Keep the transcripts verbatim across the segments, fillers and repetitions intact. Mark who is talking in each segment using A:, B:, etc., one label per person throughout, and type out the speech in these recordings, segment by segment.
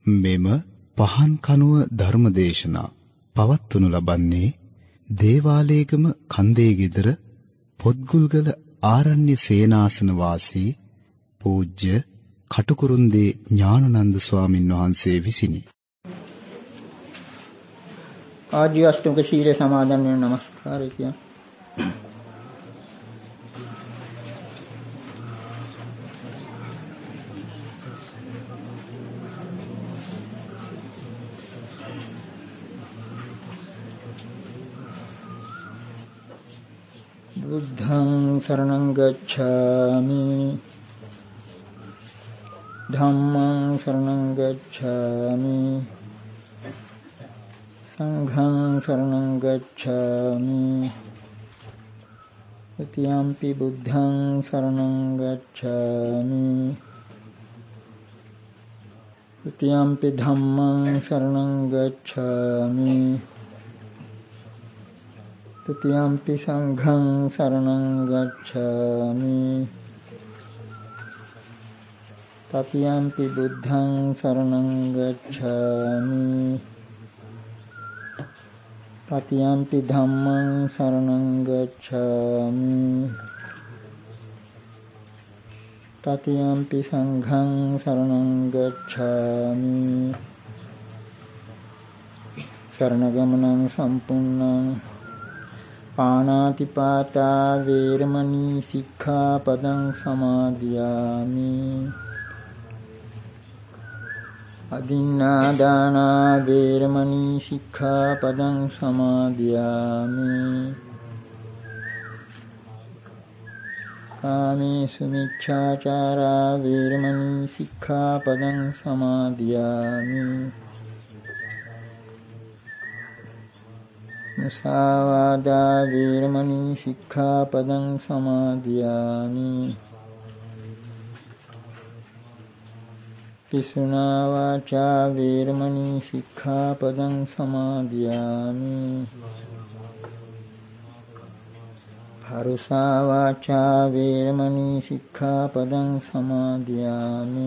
A: මෙම පහන් කනුව ධර්මදේශනා පවත්වනු ලබන්නේ දේවාලේගම කන්දේගෙදර පොත්ගුල්ගල ආරණ්‍ය සේනාසන වාසී පූජ්‍ය කටුකුරුන්දේ ඥානানন্দ ස්වාමින් වහන්සේ විසිනි.
B: ආජීව අෂ්ටක සීලය සමාදන් වෙන නමස්කාරය කියන. බුද්ධං शरणं गच्छामि ධම්මං शरणं गच्छामि සංඝං शरणं गच्छामि द्वितीयंपि बुद्धं शरणं गच्छामि तृतीयंपि धम्मं शरणं गच्छामि तृतीयंपि संघं शरणं गच्छामि तृतीयंपि बुद्धं शरणं गच्छामि तृतीयंपि धम्मं शरणं गच्छामि तृतीयंपि संघं शरणं गच्छामि शरणगमनं संपूर्णं पाणातिपाता वेरमणि सिक्खापदं समादियामि अदिन्नादाना वेरमणि सिक्खापदं समादियामि कामेषु मिच्छाचारा वेरमणि सिक्खापदं समादियामि मुसावादा वेरमणि सिक्खापदं समादियामि पिसुना वाचा वेरमणि सिक्खापदं समादियामि भरुसा वाचा वेरमणि सिक्खापदं समादियामि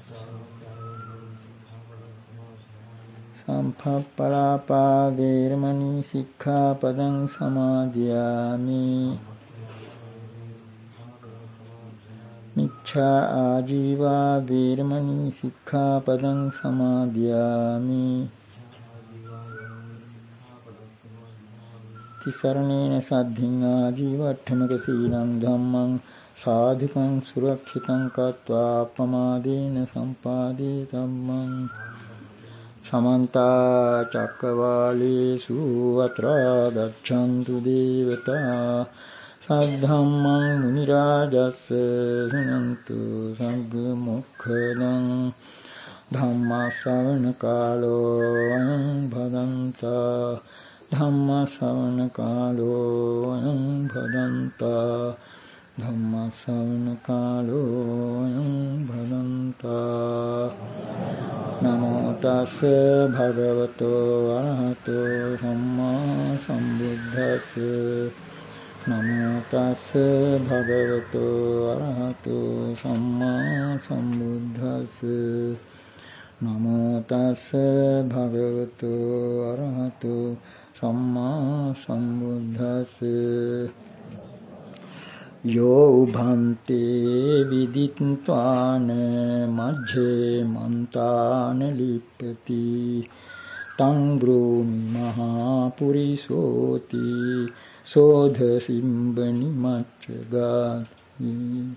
B: संफप्पलापा वेरमणि सिक्खापदं समादियामि मिच्छा आजीवा वेरमणि सिक्खापदं समादियामि तिसरणेन साधिं आजीवट्ठमक सीलं धम्मं साधुकं सुरक्षितं कृत्वा प्रमादेन सम्पादितव्यम् समन्ता चक्रवालेषु अत्र गच्छन्तु देवता सद्धम्मं मुनिराजस्य शृण्वन्तु सद्मुखदं धम्मश्रवणकालो अयं भदन्ता धम्मश्रवणकालो अयं भदन्ता धम्मश्रवणकालो अयं भदन्ता नमो तस् भगवतो अरहतो सम्मा सम्बुद्धस्स नमो तस् भगवतो अरहतो सम्मा सम्बुद्धस्स नमो तस् भगवतो अरहतो सम्मा सम्बुद्धस्स यो भन्ते विदित्वान मज्झे मन्तान लिप्यति तं ब्रूमि महापुरिसोति शोध सिंबनि मच्चगाति.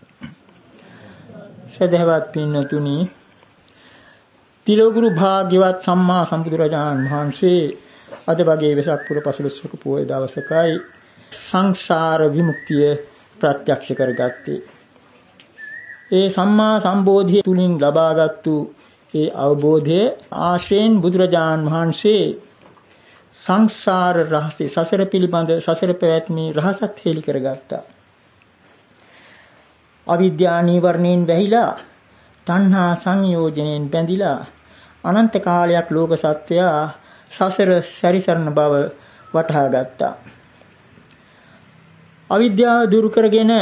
B: සදහවත් පින්නතුනි, තිලෝගුරු භාග්‍යවත් සම්මා සම්බුදුරජාණන් වහන්සේ අද වගේ වෙසක් පුර පසළොස්වක පොහොය දවසකයි සංසාර විමුක්තිය ප්‍රත්‍යක්ෂ කරගත්තේ. ඒ සම්මා සම්බෝධිය තුලින් ලබාගත්තු ඒ අවබෝධය ආශ්‍රයෙන් බුදුරජාණන් වහන්සේ සංසාර රහසේ සසර පිළිබඳ සසර පැවැත්මේ රහසත් හෙළි කරගත්තා. අවිද්‍යා නීවරණයෙන් වැහිලා තණ්හා සංයෝජනෙන් බැඳිලා අනන්ත කාලයක් ලෝක සත්වයා සසර සැරිසරන බව වටහා ගත්තා. අවිද්‍යාව දුරු කරගෙන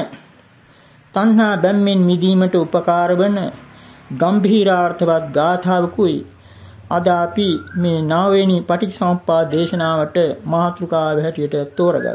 B: තණ්හා බැම්මෙන් මිදීමට උපකාර වන ගම්භීරාර්ථවත් ගාථාවකුයි අද අපි මේ නවවෙනි පටිච්චසමුප්පාද දේශනාවට මාතෘකාව හැටියට තෝරගත්තා.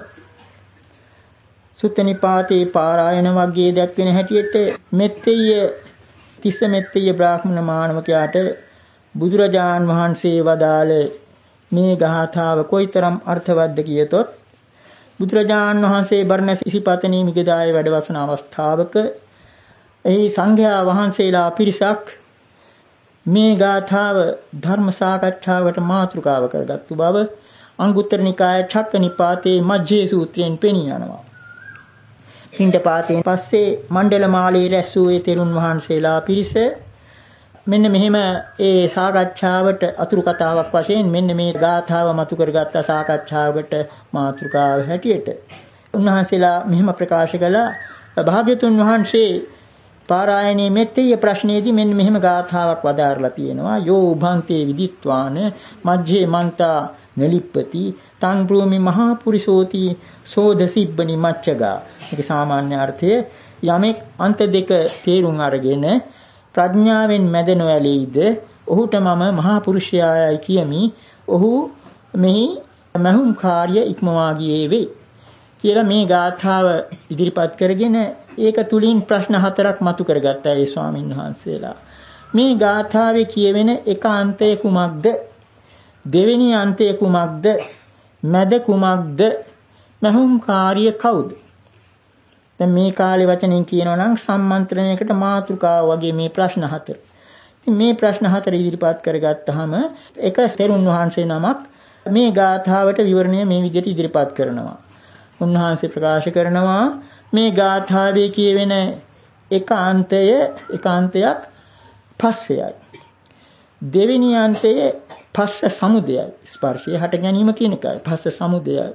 B: සුත්ත නිපාතේ පාරායන වර්ගයේ දැක්වෙන හැටියට මෙත්තෙය තිස්ස මෙත්තෙය බ්‍රාහ්මණ මානවකයාට බුදුරජාන් වහන්සේ වදාළ මේ ගාථාව කොයිතරම් අර්ථවත්ද කියතොත් බුදුරජාන් වහන්සේ බර්ණස් ඉසිපතනී මිගදායේ වැඩවසන අවස්ථාවක එහි සංඝයා වහන්සේලා පිරිසක් මේ ගාථාව ධර්ම සාකච්ඡාවකට මාතෘකාව කරගත්තු බව අංගුත්තර නිකාය චක්ක නිපාතේ මජ්ජේ සූත්‍රයෙන් පෙනී යනවා. පිණ්ඩපාතයෙන් පස්සේ මණ්ඩල මාලේ රැස් වූ ඒ තෙරුන් වහන්සේලා පිරිස මෙන්න මෙහෙම ඒ සාකච්ඡාවට අතුරු කතාවක් වශයෙන් මෙන්න මේ ගාථාව මතු කරගත්ත සාකච්ඡාවකට මාතෘකාව හැටියට උන්වහන්සේලා මෙහෙම ප්‍රකාශ කළා. භාග්‍යතුන් වහන්සේ පාරායනයේ මෙත්තේ ප්‍රශ්නයේදී මෙන්න මෙහෙම ගාථාවක් වදාරලා තියෙනවා. යෝ උභන්තේ විදිත්වාන මජ්ජේ මන්තා නලිප්පති තං භූමි මහා පුරිසෝති සෝදසිබ්බනි මච්චගා. මේක සාමාන්‍ය අර්ථය යමෙක් අන්ත දෙක තේරුම් අරගෙන ප්‍රඥාවෙන් මැද නොඇලෙයිද ඔහුට මම මහා පුරුෂයායයි කියමි. ඔහු මෙහි මහුම් කාර්ය ඉක්මවා ගියේ වේ කියලා මේ ගාථාව ඉදිරිපත් කරගෙන ඒක තුලින් ප්‍රශ්න හතරක් මතු කරගත්තා ඒ ස්වාමීන් වහන්සේලා. මේ ගාථාවේ කියවෙන එක අන්තය කුමක්ද? දෙවෙනි අන්තය කුමක්ද? මැද කුමක්ද? මහුම් කාර්ය කවුද? දැන් මේ කාලේ වචනෙන් කියනවා නම් සම්මන්ත්‍රණයකට මාතෘකාව වගේ මේ ප්‍රශ්න හතර. ඉතින් මේ ප්‍රශ්න හතර ඉදිරිපත් කරගත්තාම එක තෙරුන් වහන්සේ නමක් මේ ගාථාවට විවරණය මේ විදිහට ඉදිරිපත් කරනවා. උන්වහන්සේ ප්‍රකාශ කරනවා මේ ගාථාවේ කියවෙන ඒකාන්තය ඒකාන්තයක් පස්සයයි. දෙවෙනි අන්තය පස්ස සමුදයයි. ස්පර්ශය හට ගැනීම කියන එකයි. පස්ස සමුදයයි.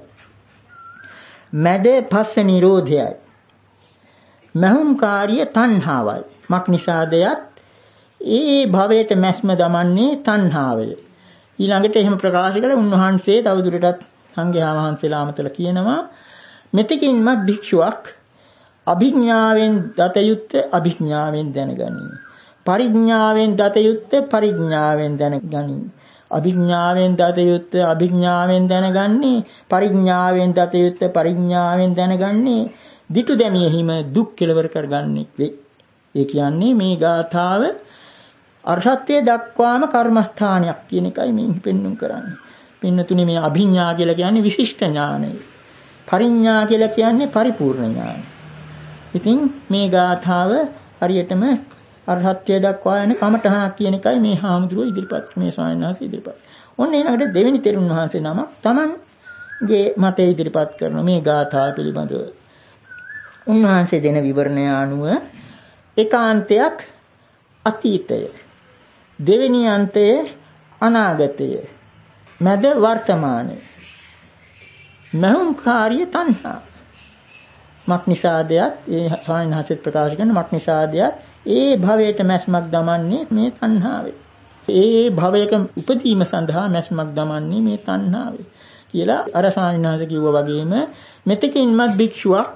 B: මැද පස්ස නිරෝධයයි. මහුම් කාර්ය තණ්හාවයි. මක් නිසාදයත් ඒ භවයට මැස්ම දමන්නේ තණ්හාවය. ඊළඟට එහෙම ප්‍රකාශ කළ උන්වහන්සේ තවදුරටත් සංඝයා වහන්සේලා අමතල කියනවා මෙතකින්මත් භික්ෂුවක් අභිඥාවෙන් දත යුත්තේ අභිඥාවෙන් දැනගනි. පරිඥාවෙන් දත යුත්තේ පරිඥාවෙන් දැනගනි. අභිඥාවෙන් දත යුත්තේ අභිඥාවෙන් දැනගන්නේ පරිඥාවෙන් දත යුත්තේ පරිඥාවෙන් දැනගන්නේ දිටු දැමියෙහිම දුක් කෙලවර කරගන්නෙක් වේ. ඒ කියන්නේ මේ ගාථාව අරහත්ත්වයට දක්වාම කර්මස්ථානයක් කියන එකයි මේ පෙන්වුම් කරන්නේ. පින්නතුනි මේ අභිඥා කියලා කියන්නේ විශිෂ්ට ඥානය. පරිඥා කියලා කියන්නේ පරිපූර්ණ ඥානය. ඉතින් මේ ගාථාව හරියටම අරහත්ත්වයට දක්වා යන කමඨහනක් කියන එකයි මේ හාමුදුරුවෝ ඉදිරිපත් මේ ස්වාමීන් වහන්සේ ඉදිරිපත්. ඔන්න ඊළඟට දෙවෙනි තෙරුන් වහන්සේ නමක් Tamanගේ මතය ඉදිරිපත් කරන මේ ගාථාව පිළිබඳව උන්වහන්සේ දෙන විවරණය අනුව ඒකාන්තයක් අතීතය, දෙවෙනි අන්තය අනාගතය, මැද වර්තමානය, මහුම් කාර්ය තණ්හා. මක් නිසාදයක් ඒ ස්වාමීන් වහන්සේ ප්‍රකාශ කරන මක් නිසාදයක් ඒ භවයට මැස්මක් දමන්නේ මේ තණ්හාවේ. ඒ භවයක උපදීම සඳහා මැස්මක් දමන්නේ මේ තණ්හාවේ කියලා අර ස්වාමීන් වහන්සේ කිව්වා වගේම මෙතකින්මත් භික්ෂුවක්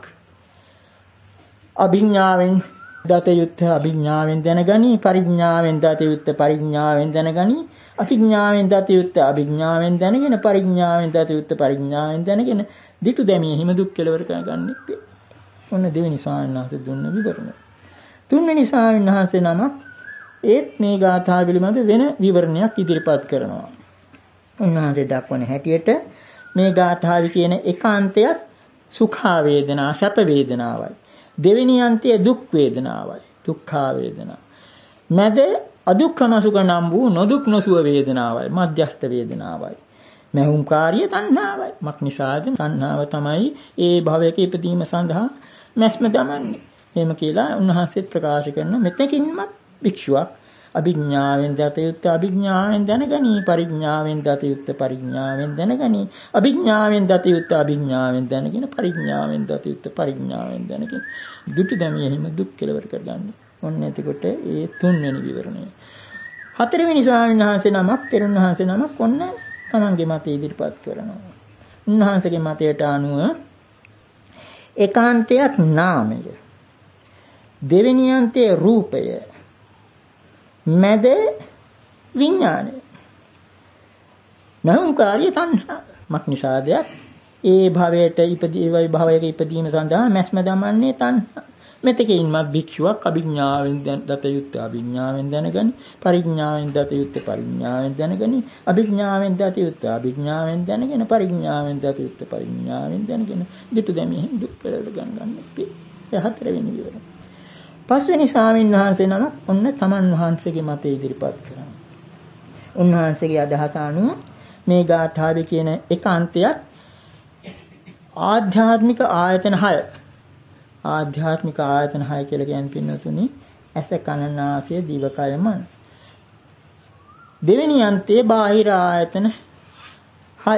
B: අභිඥාවෙන් දත යුත්තේ අභිඥාවෙන් දැනගනි, පරිඥාවෙන් දත යුත්තේ පරිඥාවෙන් දැනගනි, අභිඥාවෙන් දත යුත්තේ අභිඥාවෙන් දැනගෙන, පරිඥාවෙන් දත යුත්තේ පරිඥාවෙන් දැනගෙන දිටු දැමියෙහිම දුක් කෙලවර කරගන්නෙක් වේ. ඔන්න දෙවෙනි ස්වාමීන් වහන්සේ දුන්න විවරණය. තුන්වෙනි ස්වාමීන් වහන්සේ නමක් ඒත් මේ ගාථා පිළිබඳ වෙන විවරණයක් ඉදිරිපත් කරනවා. උන්වහන්සේ දක්වන හැටියට මේ ගාථාවේ කියන ඒකාන්තයක් සුඛා වේදනා, සැප වේදනාවයි. දෙවෙනි අන්තය දුක් වේදනාවයි, දුක්ඛා වේදනා. මැද අදුක්ඛම සුඛ නම් වූ නොදුක් නොසුව වේදනාවයි, මධ්‍යස්ථ වේදනාවයි. මහුම් කාර්ය තණ්හාවයි. මක් නිසාද? තණ්හාව තමයි ඒ භවයක ඉපදීම සඳහා මැස්ම දමන්නේ. එහෙම කියලා උන්වහන්සේත් ප්‍රකාශ කරන මෙතකින්මත් භික්ෂුවක් අභිඥාවෙන් දත යුත්තේ අභිඥාවෙන් දැනගනි, පරිඥාවෙන් දත යුත්තේ පරිඥාවෙන් දැනගනි, අභිඥාවෙන් දත යුත්තේ අභිඥාවෙන් දැනගෙන, පරිඥාවෙන් දත යුත්තේ පරිඥාවෙන් දැනගෙන දුටු දැමියෙහිම දුක් කෙලවර කරගන්නේ. ඔන්න එතකොට ඒ තුන්වෙනි විවරණය. හතරවෙනි ස්වාමීන් වහන්සේ නමක්, තෙරුන් වහන්සේ නමක් ඔන්න තමන්ගේ මතය ඉදිරිපත් කරනවා. උන්වහන්සේගේ මතයට අනුව ඒකාන්තයක් නාමය, දෙවෙනි අන්තයේ රූපය, මැද විඥානය. මහුංකාරිය තණ්හාවක් නිසාද ඒ භවයට ඉපදී වයි භවයක ඉපදීම සඳහා මැස්ම දමන්නේ තණ්හා. මෙතකින්මත් භික්ෂුවක් අභිඥාවෙන් දත යුත්තේ අභිඥාවෙන් දැනගනි, පරිඥාවෙන් දත යුත්තේ පරිඥාවෙන් දැනගනි, අභිඥාවෙන් දත යුත්තේ අභිඥාවෙන් දැනගෙන, පරිඥාවෙන් දත යුත්තේ පරිඥාවෙන් දැනගෙන දිටු දැමීම දුක් කරල ගන්න ඒ හතරවෙනි විවරණ. පස්වෙනි ස්වාමීන් වහන්සේ නම ඔන්න තමන් වහන්සේගේ මතය ඉදිරිපත් කරනවා. උන්වහන්සේගේ අදහස අනුව මේ ගාථාවේ කියන ඒකාන්තයක් ආධ්‍යාත්මික ආයතන හය. ආධ්‍යාත්මික ආයතන හය කියලා කියන්නේ පින්නතුනි ඇස කන නාසය දිව කය මන. දෙවෙනි අන්තයේ බාහිර ආයතන හය.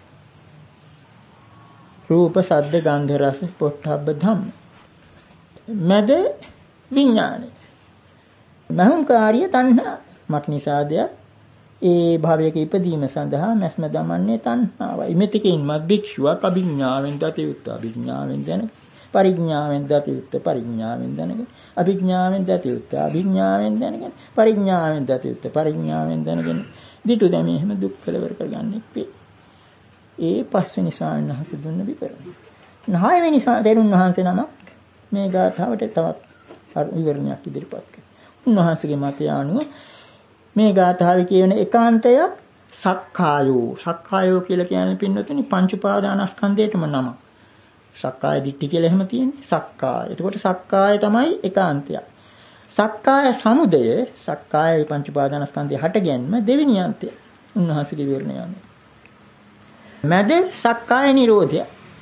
B: රූප ශබ්ද ගන්ධ රස පොට්ටබ්බ ධම්ම. මැද විඥානය. මහංකාරිය තණ්හා මක් නිසාද ඒ භවයක ඉපදීම සඳහා මැස්ම දමන්නේ තණ්හාවයි. මෙතකින් මත් භික්ෂුවක් අභිඥාවෙන් දත යුත්තේ අභිඥාවෙන් දැන, පරිඥාවෙන් දත යුත්තේ පරිඥාවෙන් දැනගෙන, අභිඥාවෙන් දත යුත්තේ අභිඥාවෙන් දැනගෙන, පරිඥාවෙන් දත යුත්තේ පරිඥාවෙන් දැනගෙන දිටු දැමී එහෙම දුක් කෙලවර කරගන්නේ. ඒ පස්වෙනි ස්වාමීන් වහන්සේ දුන්න විවරණය. නහයවෙනි දෙරුන් වහන්සේ නමක් මේ ගාථාවට තවත් විවරණයක් ඉදිරිපත් කළා. උන්වහන්සේගේ මතය අනුව මේ ගාථාවේ කියන ඒකාන්තයක් සක්කායෝ. සක්කායෝ කියලා කියන්නේ පින්නතුනි පංච උපාදානස්කන්ධයටම නම. සක්කාය දිට්ඨි කියලා එහෙම තියෙන්නේ. සක්කාය. එතකොට සක්කාය තමයි ඒකාන්තය. සක්කාය සමුදය, සක්කාය පංච උපාදානස්කන්ධය හටගැන්ම දෙවෙනි අන්තය. උන්වහන්සේගේ විවරණය අනුව. මැද සක්කාය නිරෝධය.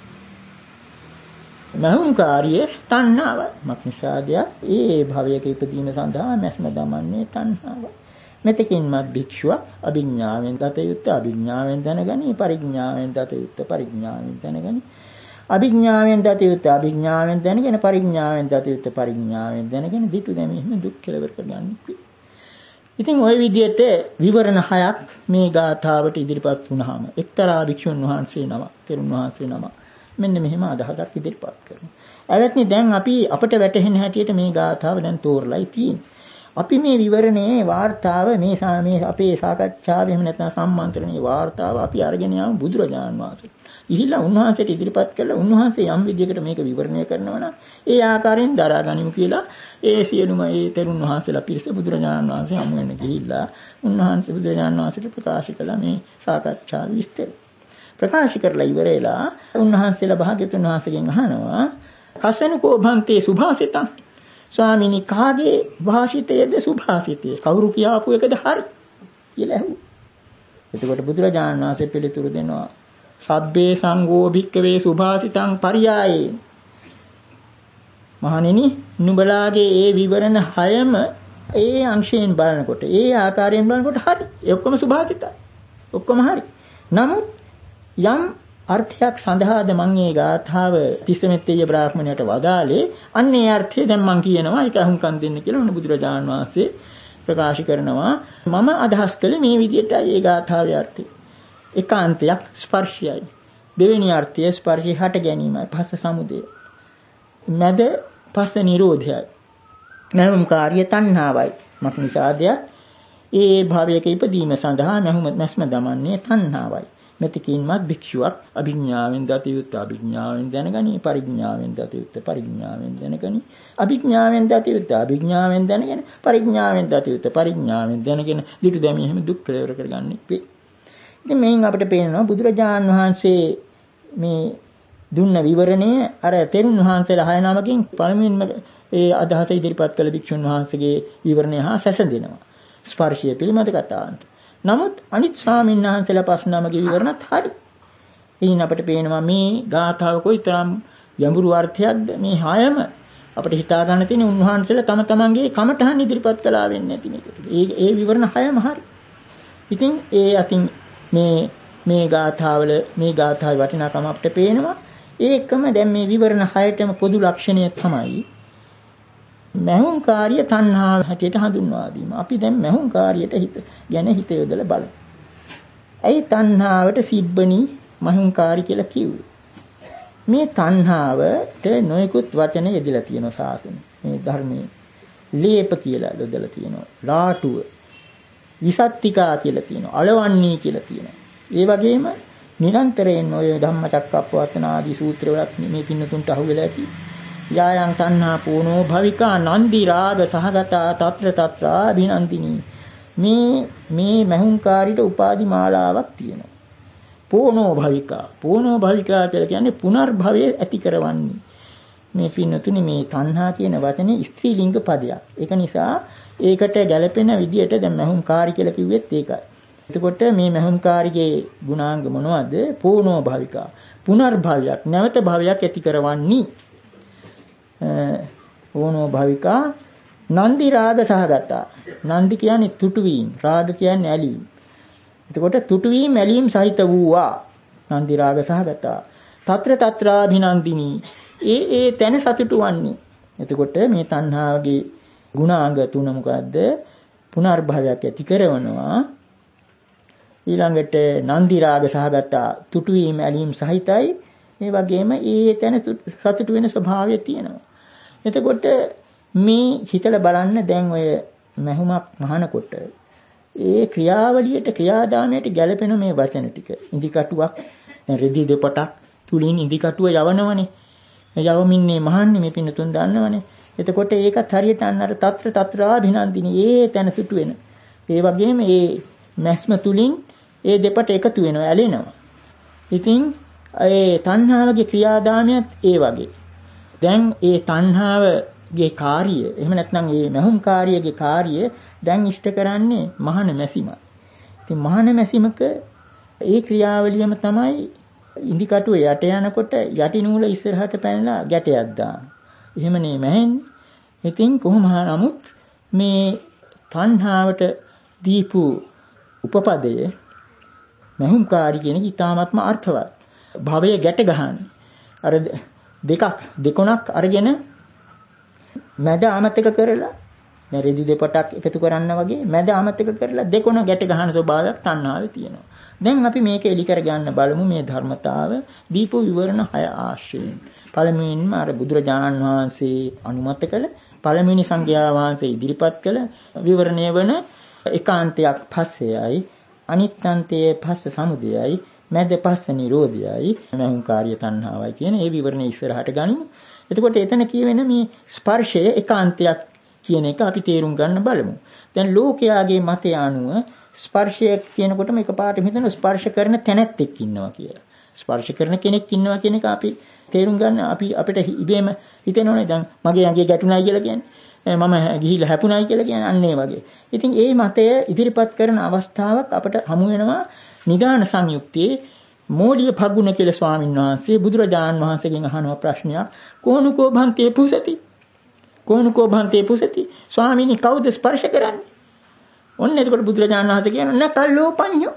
B: මහුංකාරිය තණ්හාව. මක්නිසාද ඒ භවයක ඉපදීම සඳහා මැස්ම දමන්නේ තණ්හාව. මෙතකින්මත් භික්ෂුවක් අභිඥාවෙන් දත යුත්තේ අභිඥාවෙන් දැනගනි, පරිඥාවෙන් දත යුත්තේ පරිඥාවෙන් දැනගනි, අභිඥාවෙන් දත යුත්තේ අභිඥාවෙන් දැනගෙන, පරිඥාවෙන් දත යුත්තේ පරිඥාවෙන් දැනගෙන දිටු දැමීම දුක් කෙලවර කරගන්නේ. ඉතින් ওই විදිහට විවරණ හයක් මේ ගාථාවට ඉදිරිපත් වුණාම එක්තරා භික්ෂුන් වහන්සේ නම, තෙරුන් වහන්සේ නම මෙන්න මෙහෙම අදහසක් ඉදිරිපත් කරනවා. ඇවැත්නි දැන් අපි අපිට වැටහෙන හැටියට මේ ගාථාව දැන් තෝරලායි තියෙන්නේ. අපි මේ විවරණයේ වාර්තාව මේ මේ අපේ සාකච්ඡාවේ එහෙම නැත්නම් සම්මන්ත්‍රණයේ වාර්තාව අපි අරගෙන යමු බුදුරජාණන් වහන්සේට. ඉහිලා උන්වහන්සේට ඉදිරිපත් කළා උන්වහන්සේ යම් විදියකට මේක විවරණය කරනවා නම් ඒ ආකාරයෙන් දරා ගනිමු කියලා ඒ සියලුම ඒ තෙරුන් වහන්සේලා පිරිස බුදුරජාණන් වහන්සේ හමු වෙන්න ගිහිල්ලා උන්වහන්සේ බුදුරජාණන් වහන්සේට ප්‍රකාශ කළා මේ සාකච්ඡාවේ විස්තර. ප්‍රකාශ කරලා ඉවරලා උන්වහන්සේලා භාග්‍යවතුන් වහන්සේගෙන් අහනවා කසනකෝ භන්තේ සුභාසිතං. ස්වාමීනි කාගේ භාෂිතයේද සුභාසිතය? කවුරු කියාපු එකද හරි කියලා ඇහුවා. එතකොට බුදුරජාණන් වහන්සේ පිළිතුරු දෙනවා සබ්බේ සංඝෝ භික්ඛවේ සුභාසිතං පරියායේ. මහණෙනි නුඹලාගේ ඒ විවරණ හයම ඒ අංශයෙන් බලනකොට ඒ ආකාරයෙන් බලනකොට හරි. ඒ ඔක්කොම සුභාසිතයි. ඔක්කොම හරි. නමුත් යම් අර්ථයක් සඳහාද මම මේ ගාථාව තිස්සමෙත්තේ බ්‍රාහ්මණයට වදාලේ අන්නේ අර්ථය දැන් මම කියනවා ඒක අහුම්කම් දෙන්න කියලා උණු බුදුරජාණන් වහන්සේ ප්‍රකාශ කරනවා මම අදහස් කළේ මේ විදිහටයි ඒ ගාථාවේ අර්ථය. ඒකාන්තයක් ස්පර්ශයයි. දෙවෙනි අර්ථය ස්පර්ශය හට ගැනීමයි පස්ස සමුදය. මැද පස්ස නිරෝධයයි. නැවුම් කාර්ය තණ්හාවයි. මක් නිසාද ඒ භාවයක ඉපදීම සඳහා නැහුම නැස්ම දමන්නේ තණ්හාවයි. මෙතකින්මත් භික්ෂුවක් අභිඥාවෙන් දත යුත්තේ අභිඥාවෙන් දැනගනි, පරිඥාවෙන් දත යුත්තේ පරිඥාවෙන් දැනගනි, අභිඥාවෙන් දත යුත්තේ අභිඥාවෙන් දැනගෙන, පරිඥාවෙන් දත යුත්තේ පරිඥාවෙන් දැනගෙන දිටු දැමී එහෙම දුක් කෙලවර කරගන්නේ වේ. ඉතින් මේන් අපිට පේනවා බුදුරජාණන් වහන්සේ මේ දුන්න විවරණය අර තෙරුන් වහන්සේලා හය නමකින් පළමුවෙන්ම ඒ අදහස ඉදිරිපත් කළ භික්ෂුන් වහන්සේගේ විවරණය හා සැසඳෙනවා. ස්පර්ශය පිළිබඳ කතාවන්ට. නමුත් අනිත් ස්වාමීන් වහන්සේලා පස් නමගේ විවරණත් හරි. එයින් අපිට පේනවා මේ ගාථාව කොයිතරම් ගැඹුරු අර්ථයක්ද මේ හයම අපිට හිතා ගන්න තියෙන උන්වහන්සේලා තම තමන්ගේ කමඨහන් ඉදිරිපත් කළා වෙන්නේ නැති මේක. ඒ ඒ විවරණ හයම හරි. ඉතින් ඒ අතින් මේ මේ ගාථාවල මේ ගාථාවේ වටිනාකම අපිට පේනවා. ඒකම දැන් මේ විවරණ හයටම පොදු ලක්ෂණය තමයි මහුංකාරිය තණ්හාව හැටියට හඳුන්වා දීම. අපි දැන් මහුංකාරියට හිත ගැන හිත යොදලා බලමු. ඇයි තණ්හාවට සිබ්බනි මහුංකාරි කියලා කිව්වේ? මේ තණ්හාවට නොයෙකුත් වචන යෙදලා තියෙනවා සාසනෙ. මේ ධර්මයේ ලේප කියලා යොදලා තියෙනවා. ලාටුව, විසත්තිකා කියලා තියෙනවා. අලවන්නී කියලා තියෙනවා. ඒ වගේම නිරන්තරයෙන් ඔය ධම්මචක්කප්පවත්තන ආදී සූත්‍රවලත් මේ පින්නතුන්ට අහුවෙලා ඇති. යායන් තණ්හා පූනෝ භවිකා නන්දි රාග සහගතා తත්‍ර తත්‍රා අභිනන්දිනී. මේ මේ මහුංකාරීට උපාදි මාලාවක් තියෙනවා. පූනෝ භවිකා. පූනෝ භවිකා කියලා කියන්නේ පුනර්භවයේ ඇති කරවන්නේ. මේ පින්නතුනි මේ තණ්හා කියන වචනේ ස්ත්‍රී ලිංග පදයක්. ඒක නිසා ඒකට ගැළපෙන විදියට දැන් මහුංකාරී කියලා කිව්වෙත් ඒකයි. එතකොට මේ මහුංකාරිගේ ගුණාංග මොනවද? පූනෝ භවිකා. පුනර්භවයක්, නැවත භවයක් ඇති කරවන්නේ. පූනෝ භවිකා නන්දි රාග සහගතා. නන්දි කියන්නේ තුටු වීම, රාග කියන්නේ ඇලීම. එතකොට තුටු වීම ඇලීම සහිත වූවා. නන්දි රාග සහගතා. తත්‍ර తත්‍රාභිනන්දිනී. ඒ ඒ තැන සතුටු වන්නේ. එතකොට මේ තණ්හාවගේ ගුණාංග තුන මොකද්ද? පුනර්භවයක් ඇති කරනවා. ඊළඟට නන්දි රාග සහගතා තුටු වීම ඇලීම සහිතයි. ඒ වගේම ඒ තැන සතුටු වෙන ස්වභාවය තියෙනවා. එතකොට මේ හිතලා බලන්න දැන් ඔය මහුමක් මහනකොට ඒ ක්‍රියාවලියට ක්‍රියාදාමයට ගැළපෙන මේ වචන ටික. ඉදිකටුවක් රෙදි දෙපටක් තුලින් ඉදිකටුව යවනවනේ. යවමින්නේ මහන්නේ මේ පින්නතුන් දන්නවනේ. එතකොට ඒකත් හරියට අන්න අර తත්‍ර తත්‍රාභිනන්දිනී ඒ තැන සුටු වෙන. ඒ වගේම ඒ මැස්ම තුලින් ඒ දෙපට එකතු වෙනවා, ඇලෙනවා. ඉතින් ඒ තණ්හාවගේ ක්‍රියාදාමයත් ඒ වගේ. දැන් ඒ තණ්හාවගේ කාර්යය, එහෙම නැත්නම් ඒ මහුම් කාර්යයේ කාර්යය දැන් ඉෂ්ට කරන්නේ මහාන මැසීමයි. ඉතින් මහාන මැසීමක ඒ ක්‍රියාවලියම තමයි ඉන්දිකටුව යට යනකොට යටි නූල ඉස්සරහට පැනලා ගැටයක් දාන. එහෙමනේ මැහෙන්නේ. ඉතින් කොහොම නමුත් මේ තණ්හාවට දීපු උපපදය මහුම්කාරී කියන ඊ타ත්ම අර්ථවත්. භවයේ ගැට ගහන්නේ. අර දෙකක් දෙකොණක් අරගෙන මැද අමතක කරලා දැන් රෙදි දෙපටක් එකතු කරන්න වගේ මැද අමතක කරලා දෙකොණ ගැට ගහන ස්වභාවයක් තණ්හාවේ තියෙනවා. දැන් අපි මේක එලි කර ගන්න බලමු මේ ධර්මතාව දීප විවරණ හය ආශ්‍රයෙන්. පළමුවෙන්ම අර බුදුරජාණන් වහන්සේ අනුමත කළ පළමුවෙනි සංඝයා වහන්සේ ඉදිරිපත් කළ විවරණය වන ඒකාන්තයක් පස්සෙයයි අනිත්‍යන්තයේ පස්ස සමුදයයි මැද පස්ස නිරෝධයයි මහුංකාරිය තණ්හාවයි කියන ඒ විවරණය ඉස්සරහට ගනිමු. එතකොට එතන කියවෙන මේ ස්පර්ශය ඒකාන්තයක් කියන එක අපි තේරුම් ගන්න බලමු. දැන් ලෝකයාගේ මතය අනුව ස්පර්ශය කියනකොටම එකපාරට හිතන ස්පර්ශ කරන තැනැත්තෙක් ඉන්නවා කියලා. ස්පර්ශ කරන කෙනෙක් ඉන්නවා කියන එක අපි තේරුම් ගන්න අපි අපිට ඉබේම හිතෙනවනේ දැන් මගේ ඇඟේ ගැටුණයි කියලා කියන්නේ. මම ගිහිල්ලා හැපුණයි කියලා කියන්නේ අන්න ඒ වගේ. ඉතින් ඒ මතය ඉදිරිපත් කරන අවස්ථාවක් අපට හමු වෙනවා නිදාන සංයුක්තයේ මෝඩිය භග්ගුණ කියලා ස්වාමීන් වහන්සේ බුදුරජාණන් වහන්සේගෙන් අහන ප්‍රශ්නයක් කොහොනුකෝ භන්තේ පුසති කොහොනුකෝ භන්තේ පුසති ස්වාමීනි කවුද ස්පර්ශ කරන්නේ? ඔන්න එතකොට බුදුරජාණන් වහන්සේ කියනවා නකල්ලෝපඤ්ඤෝ.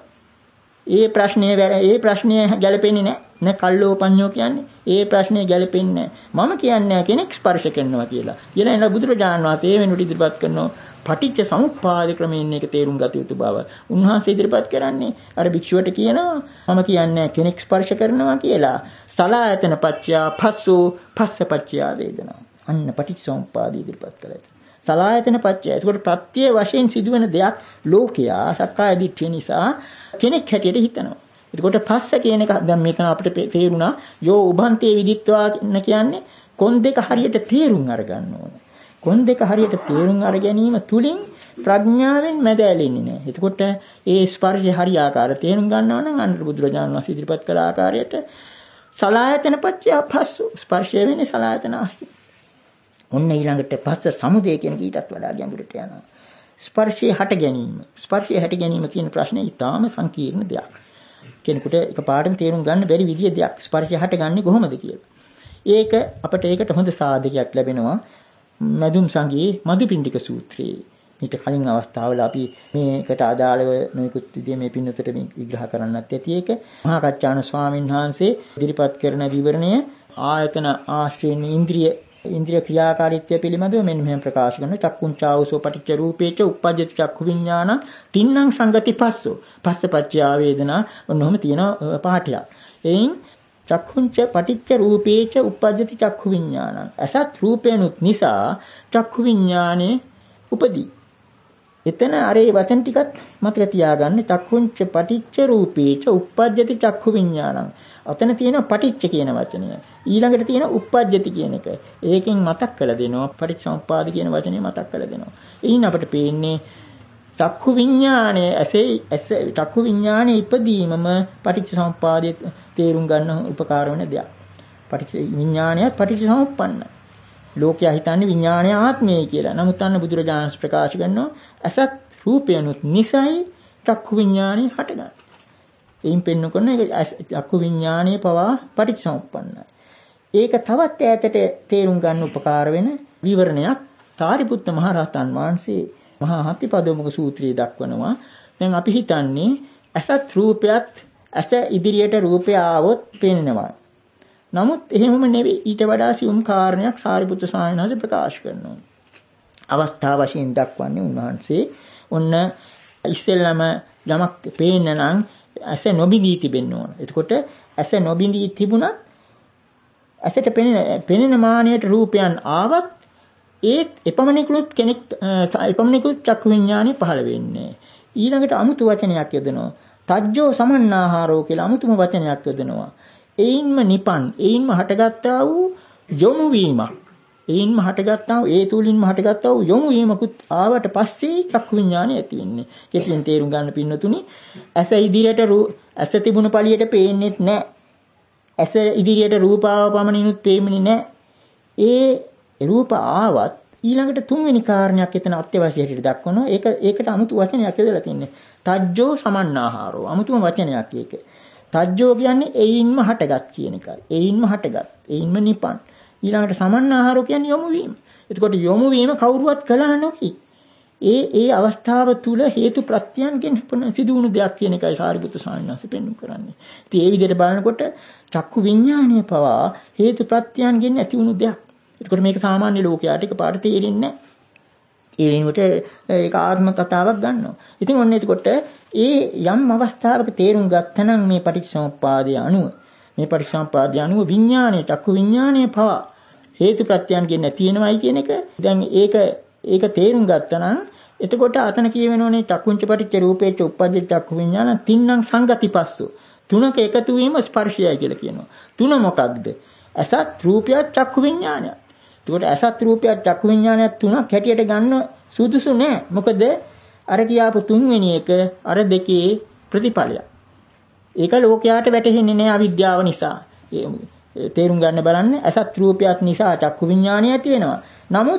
B: ඒ ප්‍රශ්නේ වැර ඒ ප්‍රශ්නේ ගැලපෙන්නේ නැහැ. නකල්ලෝපඤ්ඤෝ කියන්නේ ඒ ප්‍රශ්නේ ගැලපෙන්නේ නැහැ. මම කියන්නේ කෙනෙක් ස්පර්ශ කරනවා කියලා. ඊළඟ එන බුදුරජාණන් වහන්සේ ඒ වෙනුවට ඉදිරිපත් කරනවා පටිච්ච සමුප්පාද ක්‍රමයෙන් මේක තේරුම් ගත යුතු බව. උන්වහන්සේ ඉදිරිපත් කරන්නේ අර භික්ෂුවට කියනවා මම කියන්නේ කෙනෙක් ස්පර්ශ කරනවා කියලා. සලායතන පච්චයා පස්සෝ පස්ස පච්චයා වේදනා. අන්න පටිච්ච සමුප්පාද ඉදිරිපත් කළා. සලායතන පච්චය. ඒකට ප්‍රත්‍ය වශයෙන් සිදුවෙන දෙයක් ලෝකයා සක්කාය දිට්ඨිය නිසා කෙනෙක් හැටියට හිතනවා. ඒකට පස්ස කියන එක දැන් මෙතන අපිට තේරුණා යෝ උභන්තේ විදිත්වා කියන්නේ කොන් දෙක හරියට තේරුම් අරගන්න ඕනේ. කොන් දෙක හරියට තේරුම් අර ගැනීම තුලින් ප්‍රඥාවෙන් මැද ඇලෙන්නේ නැහැ. එතකොට ඒ ස්පර්ශය හරියාකාර තේරුම් ගන්නවා නම් අනුර බුදුරජාණන් වහන්සේ ඉදිරිපත් කළ ආකාරයට සලායතන පච්චය පස්සු ස්පර්ශය වෙන්නේ සලායතන ආශ්‍රය. ඔන්න ඊළඟට පස්ස සමුදය කියන කීටත් වඩා ගැඹුරට යනවා. ස්පර්ශයේ හට ගැනීම. ස්පර්ශයේ හට ගැනීම කියන ප්‍රශ්නේ ඊටාම සංකීර්ණ දෙයක්. කෙනෙකුට එකපාරටම තේරුම් ගන්න බැරි විදිය දෙයක්. ස්පර්ශය හටගන්නේ කොහොමද කියලා. ඒක අපිට ඒකට හොඳ සාධකයක් ලැබෙනවා මදුම් සංගී මදුපිණ්ඩික සූත්‍රයේ. ඊට කලින් අවස්ථාවල අපි මේකට අදාළව නොයෙකුත් විදිහේ මේ පින්නතට විග්‍රහ කරන්නත් ඇති ඒක. මහා කච්චාන ස්වාමීන් වහන්සේ ඉදිරිපත් කරන විවරණය ආයතන ආශ්‍රයෙන් ඉන්ද්‍රිය ඉන්ද්‍රිය ක්‍රියාකාරීත්වය පිළිබඳව මෙන්න මෙහෙම ප්‍රකාශ කරනවා. චක්කුංචාවසෝ පටිච්ච රූපේච උප්පජ්ජති චක්ඛු විඥාන තින්නම් සංගති පස්සෝ පස්සපච්චය වේදනා ඔන්නෝම තියෙන පාඨයක්. එයින් චක්කුංච පටිච්ච රූපේච උප්පජ්ජති චක්ඛු විඥාන. අසත් රූපේනුත් නිසා චක්ඛු විඥානේ උපදී. එතන අර ඒ වචන ටිකත් මතක තියාගන්න. චක්කුංච පටිච්ච රූපේච උප්පජ්ජති චක්ඛු විඥානං. අතන තියෙන පටිච්ච කියන වචනය. ඊළඟට තියෙන උප්පජ්ජති කියන එක. ඒකෙන් මතක් කරලා දෙනවා. පටිච්චසමුප්පාද කියන වචනේ මතක් කරලා දෙනවා. එයින් අපිට පේන්නේ චක්ඛු විඥානයේ ඇසේ ඇස චක්ඛු විඥානයේ ඉපදීමම පටිච්චසමුප්පාදයේ තේරුම් ගන්න උපකාර වෙන දෙයක්. පටිච්ච විඥානයත් පටිච්චසමුප්පන්නයි. ලෝකයා හිතන්නේ විඥානය ආත්මයයි කියලා. නමුත් අන්න බුදුරජාණන් ප්‍රකාශ කරනවා අසත් රූපයනුත් නිසයි චක්ඛු විඥානය හටගන්නේ. එයින් පෙන්වන කරන එක චක්ඛු විඥානයේ පවා පටිච්චසමුප්පන්නයි. ඒක තවත් ඈතට තේරුම් ගන්න උපකාර වෙන විවරණයක් සාරිපුත්ත මහ රහතන් වහන්සේ මහා හත්තිපදෝමුඛ සූත්‍රයේ දක්වනවා. දැන් අපි හිතන්නේ අසත් රූපයත් ඇස ඉදිරියට රූපය ආවොත් පේනවා. නමුත් එහෙමම නෙවෙයි. ඊට වඩා සියුම් කාරණයක් සාරිපුත්‍ර ස්වාමීන් වහන්සේ ප්‍රකාශ කරනවා. අවස්ථා වශයෙන් දක්වන්නේ උන්වහන්සේ ඔන්න ඉස්සෙල්ලාම යමක් පේන්න නම් ඇස නොබිඳී තිබෙන්න ඕන. එතකොට ඇස නොබිඳී තිබුණත් ඇසට පෙනෙන පෙනෙන මානයට රූපයන් ආවත් ඒ එපමණිකුත් කෙනෙක් එපමණිකුත් චක්කු විඥානෙ පහළ වෙන්නේ. ඊළඟට අමුතු වචනයක් යොදනවා. තජ්ජෝ සමන්නාහාරෝ කියලා අමුතුම වචනයක් යොදනවා. එයින්ම නිපන් එයින්ම හටගත්තා වූ යොමු වීමක්. එයින්ම හටගත්තා වූ ඒ තුලින්ම හටගත්තා වූ යොමු වීමකුත් ආවට පස්සේ චක්කු විඥානය ඇති වෙන්නේ. කෙටියෙන් තේරුම් ගන්න පින්නතුනි ඇස ඉදිරියට ඇස තිබුණු පළියට පේන්නේත් නැහැ. ඇස ඉදිරියට රූපාව පමණිනුත් පේන්නේ නැහැ. ඒ රූප ආවත් ඊළඟට තුන්වෙනි කාරණයක් එතන අත්‍යවශ්‍ය හැටියට දක්වනවා. ඒක ඒකට අමුතු වචනයක් යොදලා තින්නේ. තජ්ජෝ සමන්නාහාරෝ. අමුතුම වචනයක් ඒක. තජ්ජෝ කියන්නේ එයින්ම හටගත් කියන එකයි. එයින්ම හටගත්. එයින්ම නිපන්. ඊළඟට සමන්නාහාරෝ කියන්නේ යොමු වීම. එතකොට යොමු වීම කවුරුවත් කළා නොකි. ඒ ඒ අවස්ථාව තුල හේතු ප්‍රත්‍යයන්ගෙන් සිදු වුණු දෙයක් කියන එකයි සාරිපුත්‍ර ස්වාමීන් වහන්සේ පෙන්වු කරන්නේ. ඉතින් ඒ විදිහට බලනකොට චක්කු විඥානය පවා හේතු ප්‍රත්‍යයන්ගෙන් ඇති වුණු දෙයක්. එතකොට මේක සාමාන්‍ය ලෝකයට එකපාරට තේරෙන්නේ නැහැ. ඒ වෙනුවට ඒක ආත්ම කතාවක් ගන්නවා. ඉතින් ඔන්න එතකොට ඒ යම් අවස්ථාවක තේරුම් ගත්තනම් මේ පටිච්චසමුප්පාදයේ අණුව මේ පටිච්චසමුප්පාදයේ අණුව විඥානයේ චක්කු විඥානයේ පවා හේතු ප්‍රත්‍යයන්ගෙන් නැති වෙනවයි කියන එක දැන් ඒක ඒක තේරුම් ගත්තනම් එතකොට අතන කියවෙනෝනේ චක්කුංච පටිච්ච රූපේච උප්පජ්ජ චක්කු විඥාන තින්නම් සංගතිපස්සෝ තුනක එකතු වීම ස්පර්ශයයි කියලා කියනවා. තුන මොකක්ද? අසත් රූපයත් චක්කු විඥානයත්. එතකොට අසත් රූපයත් චක්කු විඥානයත් තුනක් හැටියට ගන්න සුදුසු නෑ. මොකද අර කියාපු තුන්වෙනි එක අර දෙකේ ප්‍රතිඵලයක්. ඒක ලෝකයට වැටහෙන්නේ නෑ අවිද්‍යාව නිසා. තේරුම් ගන්න බලන්න අසත් රූපයත් නිසා චක්කු විඥානය ඇති වෙනවා. නමුත්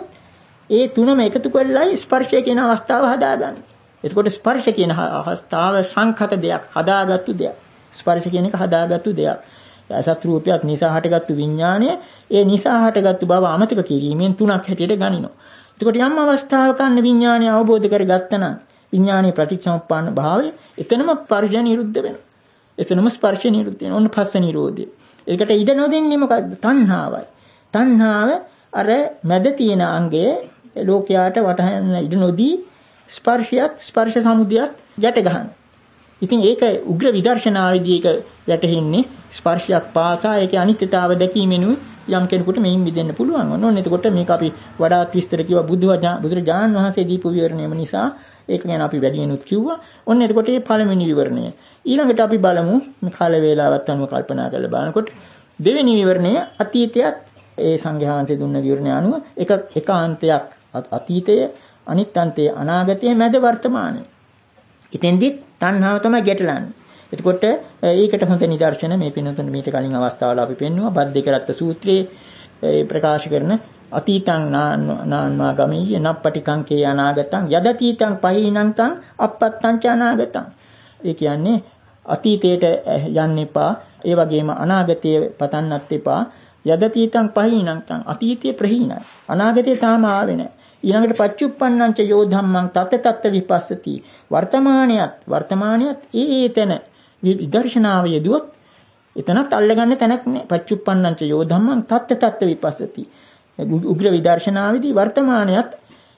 B: ඒ තුනම එකතු කරලායි ස්පර්ශය කියන අවස්ථාව හදාගන්නේ. එතකොට ස්පර්ශ කියන අවස්ථාව සංඛත දෙයක්, හදාගත්තු දෙයක්. ස්පර්ශ කියන එක හදාගත්තු දෙයක්. අසත් රූපයත් නිසා හටගත්තු විඥානය ඒ නිසා හටගත්තු බව අමතක කිරීමෙන් තුනක් හැටියට ගනිනවා. එතකොට යම් අවස්ථාවක අන්න විඥානය අවබෝධ කරගත්තා නම් විඥානයේ ප්‍රතිසම්පන්න භාවය එතනම ස්පර්ශය නිරුද්ධ වෙනවා. එතනම ස්පර්ශය නිරුද්ධ වෙනවා. ඔන්න පස්ස නිරෝධය. ඒකට ඉඩ නොදෙන්නේ මොකද්ද? තණ්හාවයි. තණ්හාව අර මැද තියෙන අංගය ලෝකයට වටහන්න ඉඩ නොදී ස්පර්ශයත් ස්පර්ශ සමුදයත් යට ගන්න. ඉතින් ඒක උග්‍ර විදර්ශනාවේදී ඒක වැටහෙන්නේ ස්පර්ශයක් පාසා ඒකේ අනිත්‍යතාව දැකීමෙනුයි යම් කෙනෙකුට මෙයින් මිදෙන්න පුළුවන්. ඕනෝනේ එතකොට මේක අපි වඩාත් විස්තර කිව්වා බුදුවචන බුදුරජාණන් වහන්සේ දීපු විවරණයම නිසා ඒක ගැන අපි වැඩියෙනුත් කිව්වා. ඔන්න එතකොට මේ පළවෙනි විවරණය. ඊළඟට අපි බලමු මේ කාල වේලාවත් අනුව කල්පනා කරලා බලනකොට දෙවෙනි විවරණය අතීතයත් ඒ සංඝයා වහන්සේ දුන්න විවරණය අනුව එක එකාන්තයක් අතීතය අනිත් අන්තය අනාගතය මැද වර්තමානය. ඉතින්දි තණ්හාව තමයි ගැටලන්නේ. එතකොට ඒකට හොඳ නිදර්ශන මේ පින්නතුන් මීට කලින් අවස්ථාවල අපි පෙන්නුවා බද්දේකරත්ත සූත්‍රයේ ප්‍රකාශ කරන අතීතං නාන්වා ගමීය නප්පටිකං කේ අනාගතං යදතීතං පහිනන්තං අපත්තං ච අනාගතං. ඒ කියන්නේ අතීතයට යන්න එපා. ඒ වගේම අනාගතයේ පතන්නත් එපා. යදතීතං පහිනන්තං අතීතයේ ප්‍රහීනයි. අනාගතේ තාම ආවේ නැහැ. ඊළඟට පච්චුප්පන්නංච යෝ ධම්මං තත් තත් විපස්සති. වර්තමානියත් වර්තමානියත් ඒ ඒතන විදර්ශනාව යෙදුවොත් එතනත් අල්ලගන්න තැනක් නෑ. පච්චුප්පන්නංච යෝ ධම්මං තත් තත් විපස්සති. උග්‍ර විදර්ශනාවේදී වර්තමානියත්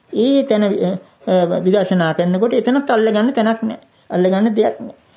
B: ඒ තැන විදර්ශනා කරනකොට එතනත් අල්ලගන්න තැනක් නෑ. අල්ලගන්න දෙයක්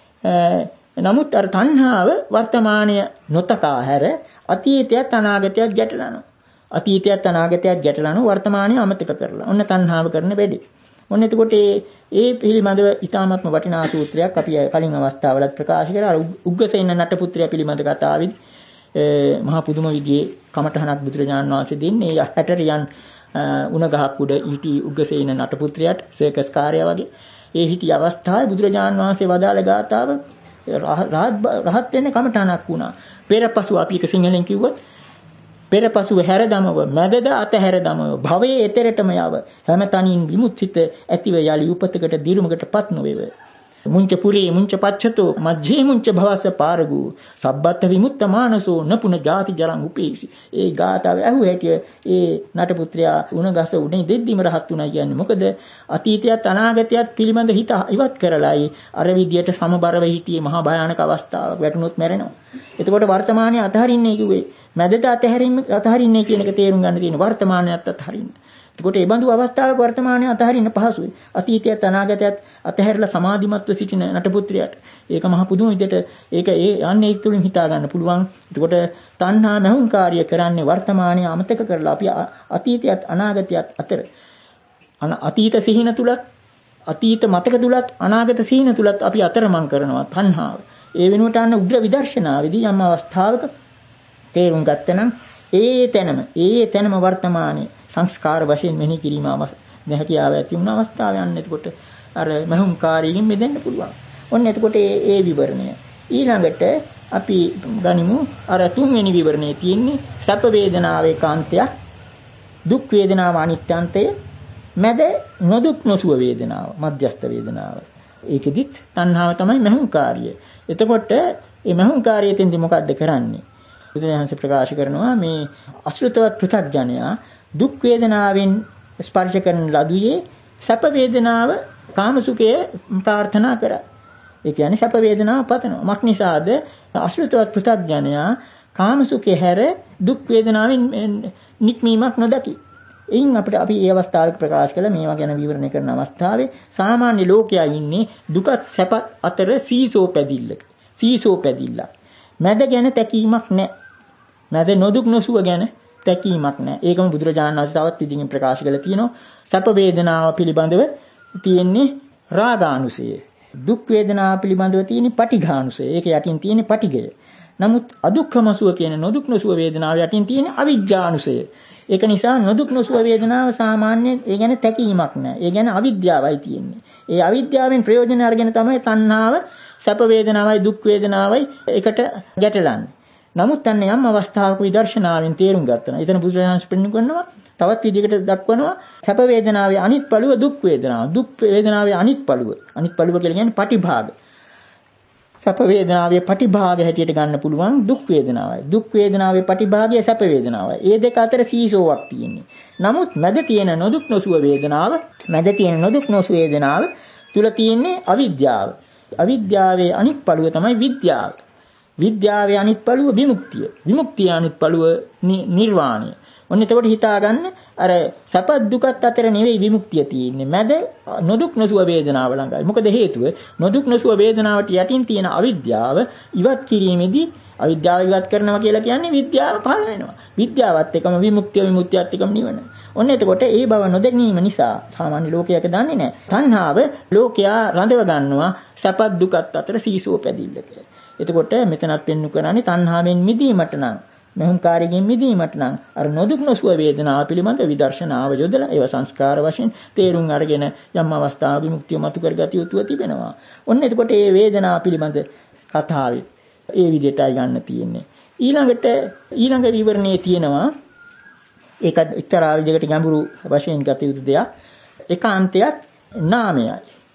B: නෑ. නමුත් අර තණ්හාව වර්තමානීය නොතකා හැර අතීතයත් අනාගතයත් ගැටලනවා. අතීතයත් අනාගතයත් ගැටලනවා වර්තමානීය අමතක කරලා. ඔන්න තණ්හාව කරන වැඩි. ඔන්න එතකොට ඒ පිළිබඳව ඊ타මත්ම වටිනා සූත්‍රයක් අපි කලින් අවස්ථාවලත් ප්‍රකාශ කරා. උග්ගසේන නටපුත්‍රයා පිළිබඳ කතාවෙදි මහා පුදුම විදිහේ කමඨහනක් බුදුරජාණන් වහන්සේ දෙන්නේ. ඒ හැටරියන් උණ ගහක් උඩ ඊටි උග්ගසේන නටපුත්‍රයාට සර්කස් කාර්යය වගේ ඒ හිටි අවස්ථාවේ බුදුරජාණන් වහන්සේ වදාළ ගාථාව රහත් වෙන්න කමඨහනක් වුණා. පෙරපසු අපි එක සිංහලෙන් කිව්වොත් පෙරපසුව හැරදමව මැදද අතහැර දමව භවයේ එතරටම යව හැම තනින් විමුක්තිත ඇතිව යලි උපතකට දිරුමකටපත් නොවේව. මුංච පුරේ මුංච පච්චතෝ මජ්ජේ මුංච භවස පාරගු සබ්බත් විමුක්ත මානසෝ නපුන ජාති ජරං උපේසි. ඒ ගාථාව ඇහුව හැටිය ඒ නටපුත්‍රයා උණගස උඩින් දෙද්දිම රහත් වුණා කියන්නේ. මොකද අතීතයත් අනාගතයත් පිළිබඳ හිත ඉවත් කරලායි අර විදියට සමබරව හිටියේ මහා භයානක අවස්ථාවක් වැටුනොත් මැරෙනවා. එතකොට වර්තමානයේ අතහරින්නේ කිව්වේ මැදට අතහැරීම අතහරින්නේ කියන එක තේරුම් ගන්න තියෙන වර්තමානයත් අතහරින්න. එතකොට මේ බඳු අවස්ථාවක වර්තමානයේ අතහරින්න පහසුයි. අතීතයත් අනාගතයත් අතහැරලා සමාධිමත්ව සිටින නටපුත්‍රයාට ඒක මහ පුදුම විදිහට ඒක ඒ යන්නේ ඒක තුලින් හිතා ගන්න පුළුවන්. එතකොට තණ්හා මහුංකාරිය කරන්නේ වර්තමානයේ අමතක කරලා අපි අතීතයත් අනාගතයත් අතර අතීත සිහින තුලත් අතීත මතක තුලත් අනාගත සිහින තුලත් අපි අතරමං කරනවා තණ්හාව. ඒ වෙනුවට අන්න උග්‍ර විදර්ශනාවේදී යම් අවස්ථාවක තේරුම් ගත්තනම් ඒ තැනම ඒ තැනම වර්තමානයේ සංස්කාර වශයෙන් මෙහි කිරීම නැහැකියාව ඇති වුණ අවස්ථාව යන්නේ. එතකොට අර මහුංකාරයෙන් මෙදෙන්න පුළුවන්. ඔන්න එතකොට ඒ ඒ විවරණය ඊළඟට අපි ගනිමු අර තුන්වෙනි විවරණයේ තියෙන්නේ සැප වේදනාවේ කාන්තයක් දුක් වේදනාව අනිත්‍යන්තය මැද නොදුක් නොසුව වේදනාව මධ්‍යස්ථ වේදනාව. ඒකෙදිත් තණ්හාව තමයි මහුංකාරිය. එතකොට මේ මහුංකාරිය තෙන්දි මොකද්ද කරන්නේ? බුදුරජාණන් ප්‍රකාශ කරනවා මේ අසෘතවත් පෘථග්ජනයා දුක් වේදනාවෙන් ස්පර්ශ කරන ලදුවේ සැප වේදනාව කාමසුඛය ප්‍රාර්ථනා කරා. ඒ කියන්නේ සැප වේදනාව පතනවා. මක් නිසාද? අසෘතවත් පෘථග්ජනයා කාමසුඛය හැර දුක් වේදනාවෙන් නික්මීමක් නොදකි. එයින් අපිට අපි මේ අවස්ථාවක ප්‍රකාශ කළ මේවා ගැන විවරණය කරන අවස්ථාවේ සාමාන්‍ය ලෝකයා ඉන්නේ දුකත් සැපත් අතර සීසෝ පැදිල්ලක. සීසෝ පැදිල්ලක්. මැද ගැන තැකීමක් නැහැ. මැද නොදුක් නොසුව ගැන තැකීමක් නැහැ. ඒකම බුදුරජාණන් වහන්සේ තවත් විදිහින් ප්‍රකාශ කරලා තියෙනවා. සැප වේදනාව පිළිබඳව තියෙන්නේ රාගානුසය. දුක් වේදනාව පිළිබඳව තියෙන්නේ පටිඝානුසය. ඒක යටින් තියෙන්නේ පටිඝය. නමුත් අදුක්ඛම සුව කියන නොදුක් නොසුව වේදනාව යටින් තියෙන්නේ අවිජ්ජානුසය. ඒක නිසා නොදුක් නොසුව වේදනාව සාමාන්‍යයෙන් ඒ ගැන තැකීමක් නැහැ. ඒ ගැන අවිද්‍යාවයි තියෙන්නේ. ඒ අවිද්‍යාවෙන් ප්‍රයෝජන අරගෙන තමයි තණ්හාව සැප වේදනාවයි දුක් වේදනාවයි එකට ගැටලන්නේ. නමුත් අන්න යම් අවස්ථාවක විදර්ශනාවෙන් තේරුම් ගන්නවා. එතන බුදුරජාණන් වහන්සේ කරනවා තවත් විදිහකට දක්වනවා සැප වේදනාවේ අනිත් පළුව දුක් වේදනාව. දුක් වේදනාවේ අනිත් පළුව. අනිත් පළුව කියලා කියන්නේ පටිභාග. සැප වේදනාවේ පටිභාග හැටියට ගන්න පුළුවන් දුක් වේදනාවයි. දුක් වේදනාවේ පටිභාගය සැප වේදනාවයි. මේ දෙක අතර සීසෝවක් තියෙන්නේ. නමුත් මැද තියෙන නොදුක් නොසුව වේදනාව, මැද තියෙන නොදුක් නොසුව වේදනාව තුල තියෙන්නේ අවිද්‍යාව. අවිද්‍යාවේ අනිත් පළුව තමයි විද්‍යාව. විද්‍යාවේ අනිත් පළුව විමුක්තිය. විමුක්තිය අනිත් පළුව නිර්වාණය. ඔන්න එතකොට හිතා ගන්න අර සැප දුකත් අතර නෙවෙයි විමුක්තිය තියෙන්නේ. මැද නොදුක් නොසුව වේදනාව ළඟයි. මොකද හේතුව නොදුක් නොසුව වේදනාවට යටින් තියෙන අවිද්‍යාව ඉවත් කිරීමේදී අවිද්‍යාව ඉවත් කරනවා කියලා කියන්නේ විද්‍යාව පහළ වෙනවා. විද්‍යාවත් එකම විමුක්තිය විමුක්තියත් එකම නිවන. ඔන්න එතකොට ඒ බව නොදැනීම නිසා සාමාන්‍ය ලෝකයක දන්නේ නැහැ. තණ්හාව ලෝකයා රඳව ගන්නවා සැපත් දුකත් අතර සීසෝ පැදිල්ලක. එතකොට මෙතනත් පෙන්වු කරන්නේ තණ්හාවෙන් මිදීමට නම් මහුංකාරයෙන් මිදීමට නම් අර නොදුක් නොසුව වේදනාව පිළිබඳ විදර්ශනාව යොදලා ඒව සංස්කාර වශයෙන් තේරුම් අරගෙන යම් අවස්ථාවක විමුක්තිය මතු කරගatiya යුතුව තිබෙනවා. ඔන්න එතකොට මේ වේදනාව පිළිබඳ කතාවේ ඒ විදිහටයි ගන්න තියෙන්නේ. ඊළඟට ඊළඟ විවරණයේ තියෙනවා ඒක එක්තරා විදිහකට ගැඹුරු වශයෙන් ගත යුතු දෙයක්. ඒකාන්තයක් නාමයයි.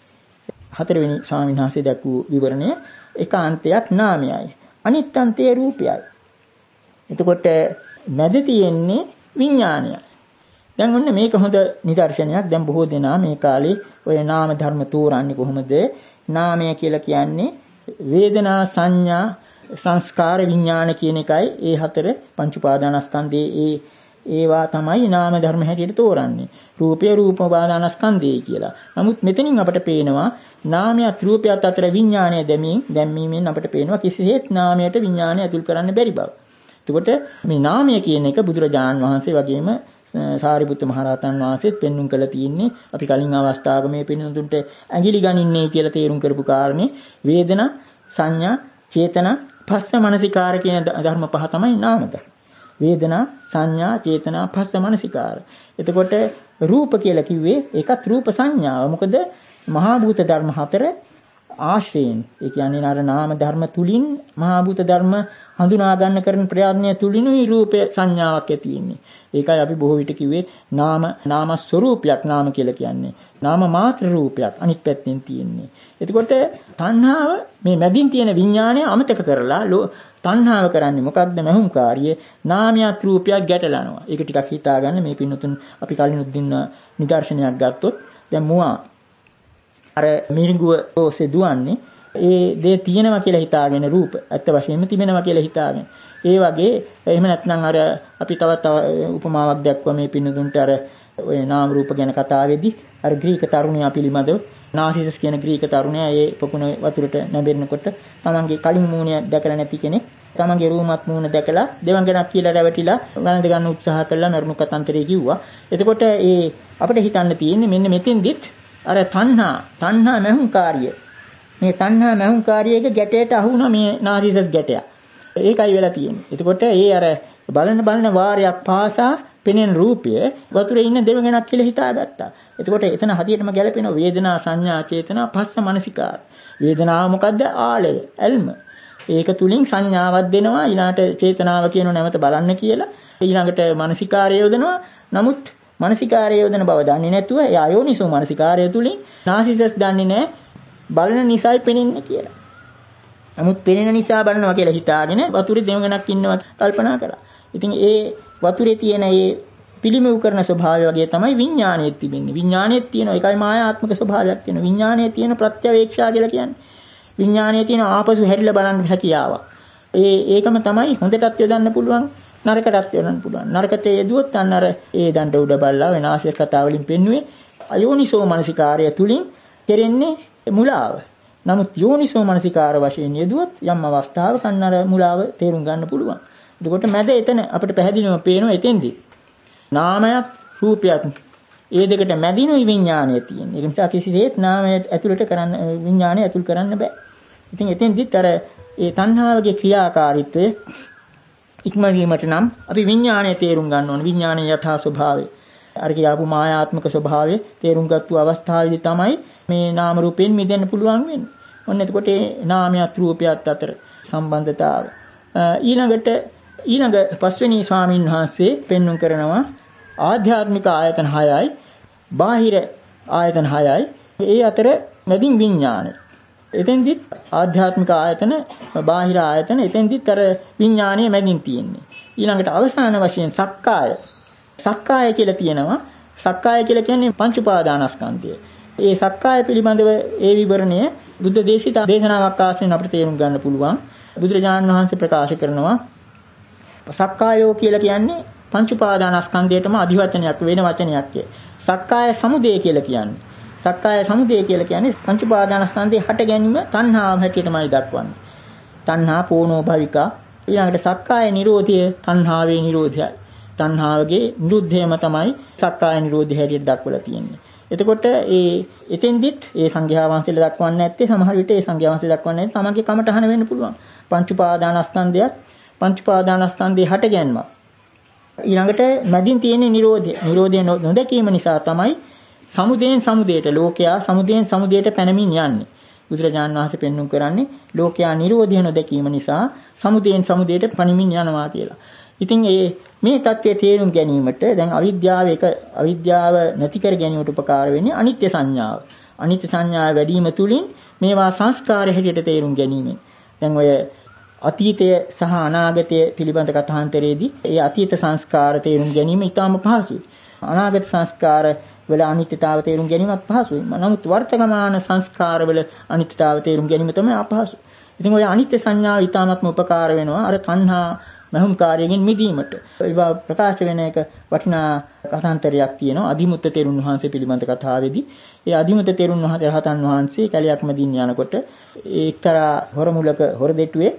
B: හතරවෙනි ස්වාමීන් වහන්සේ දක්වූ විවරණය ඒකාන්තයක් නාමයයි. අනිත්‍යන්තයේ රූපයයි. එතකොට මැද තියෙන්නේ විඥානයයි. දැන් ඔන්න මේක හොඳ නිදර්ශනයක්. දැන් බොහෝ දෙනා මේ කාලේ ඔය නාම ධර්ම තෝරන්නේ කොහොමද? නාමය කියලා කියන්නේ වේදනා සංඥා සංස්කාර විඥාන කියන එකයි ඒ හතර පංච උපාදානස්කන්ධයේ ඒ ඒවා තමයි නාම ධර්ම හැටියට තෝරන්නේ. රූපය රූප උපාදානස්කන්ධය කියලා. නමුත් මෙතනින් අපට පේනවා නාමයත් රූපයත් අතර විඥානය දැමීම දැම්මීමෙන් අපට පේනවා කිසිසේත් නාමයට විඥානය ඇතුල් කරන්න බැරි බව. එතකොට මේ නාමය කියන එක බුදුරජාණන් වහන්සේ වගේම සාරිපුත්ත මහරහතන් වහන්සේත් පෙන්눔 කළ තියෙන්නේ අපි කලින් අවස්ථාවක මේ පින්නුතුන්ට ඇඟිලි ගනින්නේ කියලා තේරුම් කරපු කාරණේ වේදනා සංඥා චේතනා පස්ස මනසිකාර කියන ධර්ම පහ තමයි නාම ධර්ම. වේදනා සංඥා චේතනා පස්ස මනසිකාර. එතකොට රූප කියලා කිව්වේ ඒකත් රූප සංඥාව. මොකද මහා භූත ධර්ම හතර ආශ්‍රයෙන් ඒ කියන්නේ අර නාම ධර්ම තුලින් මහා භූත ධර්ම හඳුනා ගන්න කරන ප්‍රයත්නය තුලිනුයි රූපේ සංඥාවක් ඇති වෙන්නේ. ඒකයි අපි බොහෝ විට කිව්වේ නාම නාම ස්වરૂපයක් නාම කියලා කියන්නේ. නාම මාත්‍ර රූපයක් අනිත් පැත්තෙන් තියෙන්නේ. එතකොට තණ්හාව මේ මැදින් තියෙන විඥාණය අමතක කරලා තණ්හාව කරන්නේ මොකක්ද? මහුම්කාරිය නාමයක් රූපයක් ගැටලනවා. ඒක ටිකක් හිතාගන්න මේ පින්නතුන් අපි කලිනුත් දින්න නිදර්ශනයක් ගත්තොත් දැන් මුවා අර මිරිඟුව ඔස්සේ දුවන්නේ ඒ දේ තියෙනවා කියලා හිතාගෙන රූප ඇත්ත වශයෙන්ම තිබෙනවා කියලා හිතාගෙන ඒ වගේ එහෙම නැත්නම් අර අපි තවත් උපමාවක් දැක්වුවා මේ පින්නතුන්ට අර ඔය නාම රූප ගැන කතාවේදී අර ග්‍රීක තරුණයා පිළිබඳව නාසිසස් කියන ග්‍රීක තරුණයා ඒ පොකුණ වතුරට නැඹෙන්නකොට තමන්ගේ කලින් මූණය දැකලා නැති කෙනෙක් තමන්ගේ රූමත් මූණ දැකලා දෙවංගනක් කියලා රැවටිලා වළඳ ගන්න උත්සාහ කළා මරුණු කතන්තරේ කිව්වා. එතකොට ඒ අපිට හිතන්න තියෙන්නේ මෙන්න මෙතෙන්දිත් අර තණ්හා තණ්හා මහුංකාරිය මේ තණ්හා මහුංකාරියගේ ගැටයට අහු වුණා මේ නාසිසස් ගැටය. ඒකයි වෙලා තියෙන්නේ. එතකොට ඒ අර බලන බලන වාරයක් පාසා පෙනෙන රූපය වතුරේ ඉන්න දෙවඟනක් කියලා හිතාගත්තා. එතකොට එතන හදියටම ගැලපෙන වේදනා සංඥා චේතනා පස්ස මනසිකාර. වේදනාව මොකද්ද? ආලය, ඇල්ම. ඒක තුලින් සංඥාවක් දෙනවා ඊළඟට චේතනාව කියනෝ නැවත බලන්න කියලා. ඊළඟට මනසිකාරය යොදනවා. නමුත් මනසිකාරය යොදන බව දන්නේ නැතුව ඒ අයෝනිසෝ මනසිකාරය තුලින් නාසිසස් දන්නේ නැහැ බලන නිසායි පෙනෙන්නේ කියලා. නමුත් පෙනෙන නිසා බලනවා කියලා හිතාගෙන වතුරේ දෙවඟනක් ඉන්නවා කල්පනා කරා. ඉතින් ඒ වතුරේ තියෙන ඒ පිළිමෙව් කරන ස්වභාවය වගේ තමයි විඥානයේ තිබෙන්නේ. විඥානයේ තියෙන එකයි මායාත්මක ස්වභාවයක් තියෙන. විඥානයේ තියෙන ප්‍රත්‍යවේක්ෂා කියලා කියන්නේ. විඥානයේ තියෙන ආපසු හැරිලා බලන්න හැකියාව. ඒ ඒකම තමයි හොඳටත් යොදන්න පුළුවන් නරකටත් යොදන්න පුළුවන්. නරකට යෙදුවොත් අන්න අර ඒ දණ්ඩ උඩ බල්ලා විනාශය කතා වලින් පෙන්වුවේ අයෝනිසෝ මනසිකාරය තුලින් කෙරෙන්නේ මුලාව. නමුත් යෝනිසෝ මනසිකාර වශයෙන් යෙදුවොත් යම් අවස්ථාවක අන්න අර මුලාව තේරුම් ගන්න පුළුවන්. එතකොට මැද එතන අපිට පැහැදිලිවම පේනවා එතෙන්දී නාමයක් රූපයක් ඒ දෙකට මැදිනුයි විඥානය තියෙන්නේ. ඒ නිසා කිසිසේත් නාමය ඇතුළට කරන්න විඥානය ඇතුල් කරන්න බෑ. ඉතින් එතෙන්දිත් අර ඒ තණ්හාවගේ ක්‍රියාකාරීත්වය ඉක්මවීමට නම් අපි විඥානය තේරුම් ගන්න ඕනේ. විඥානයේ යථා ස්වභාවය. අර කියාපු මායාත්මක ස්වභාවය තේරුම් ගත්තු අවස්ථාවේදී තමයි මේ නාම රූපයෙන් මිදෙන්න පුළුවන් වෙන්නේ. ඔන්න එතකොට මේ නාමයක් රූපයක් අතර සම්බන්ධතාවය. ඊළඟට ඊළඟ පස්වෙනි ස්වාමීන් වහන්සේ පෙන්වුම් කරනවා ආධ්‍යාත්මික ආයතන හයයි බාහිර ආයතන හයයි ඒ අතර මැදින් විඥානය. එතෙන්දිත් ආධ්‍යාත්මික ආයතන බාහිර ආයතන එතෙන්දිත් අර විඥානයේ මැදින් තියෙන්නේ. ඊළඟට අවසාන වශයෙන් සක්කාය. සක්කාය කියලා කියනවා. සක්කාය කියලා කියන්නේ පංච උපාදානස්කන්ධය. ඒ සක්කාය පිළිබඳව ඒ විවරණය බුද්ධ දේශිත දේශනාවක් ආශ්‍රයෙන් අපිට තේරුම් ගන්න පුළුවන්. බුදුරජාණන් වහන්සේ ප්‍රකාශ කරනවා සක්කායෝ කියලා කියන්නේ පංච උපාදානස්කන්ධයටම අධිවචනයක් වෙන වචනයක්. සක්කාය සමුදය කියලා කියන්නේ. සක්කාය සමුදය කියලා කියන්නේ පංච උපාදානස්කන්ධයේ හට ගැනීම තණ්හාව හැටියටමයි දක්වන්නේ. තණ්හා පෝනෝ භවිකා. ඊළඟට සක්කාය නිරෝධය තණ්හාවේ නිරෝධයයි. තණ්හාවගේ නිරුද්ධයම තමයි සක්කාය නිරෝධය හැටියට දක්වලා තියෙන්නේ. එතකොට ඒ එතෙන්දිත් ඒ සංඝයා වහන්සේලා දක්වන්නේ නැත්තේ සමහර විට ඒ සංඝයා වහන්සේලා දක්වන්නේ නැත්නම් තමන්ගේ කමටහන වෙන්න පුළුවන්. පංච උපාදානස්කන්ධයත් පංච උපාදානස්කන්ධයේ හට ගැනීම. ඊළඟට මැදින් තියෙන නිරෝධය. නිරෝධය නොදැකීම නිසා තමයි සමුදයෙන් සමුදයට ලෝකයා සමුදයෙන් සමුදයට පැනමින් යන්නේ. බුදුරජාණන් වහන්සේ පෙන්වුම් කරන්නේ ලෝකයා නිරෝධය නොදැකීම නිසා සමුදයෙන් සමුදයට පැනමින් යනවා කියලා. ඉතින් ඒ මේ தත්ත්වයේ තේරුම් ගැනීමට දැන් අවිද්‍යාව එක අවිද්‍යාව නැති කර ගැනීමට උපකාර වෙන්නේ අනිත්‍ය සංඥාව. අනිත්‍ය සංඥාව වැඩි වීම තුලින් මේවා සංස්කාර හැටියට තේරුම් ගැනීමෙන්. දැන් ඔය අතීතය සහ අනාගතය පිළිබඳ කථාන්තරයේදී ඒ අතීත සංස්කාර තේරුම් ගැනීම ඉතාම පහසුයි. අනාගත සංස්කාර වල අනිත්‍යතාව තේරුම් ගැනීමත් පහසුයි. නමුත් වර්තමාන සංස්කාර වල අනිත්‍යතාව තේරුම් ගැනීම තමයි අපහසු. ඉතින් ඔය අනිත්‍ය සංඥාව ඉතාමත්ම උපකාර වෙනවා අර තණ්හා මහුම්කාරයෙන් මිදීමට. ඒවා ප්‍රකාශ වෙන එක වටිනා කථාන්තරයක් තියෙනවා අදිමුත්ත තෙරුන් වහන්සේ පිළිබඳ කතාවේදී. ඒ අදිමුත්ත තෙරුන් වහන්සේ රහතන් වහන්සේ කැලයක් මැදින් යනකොට එක්තරා හොරමුලක හොරදෙට්ටුවේ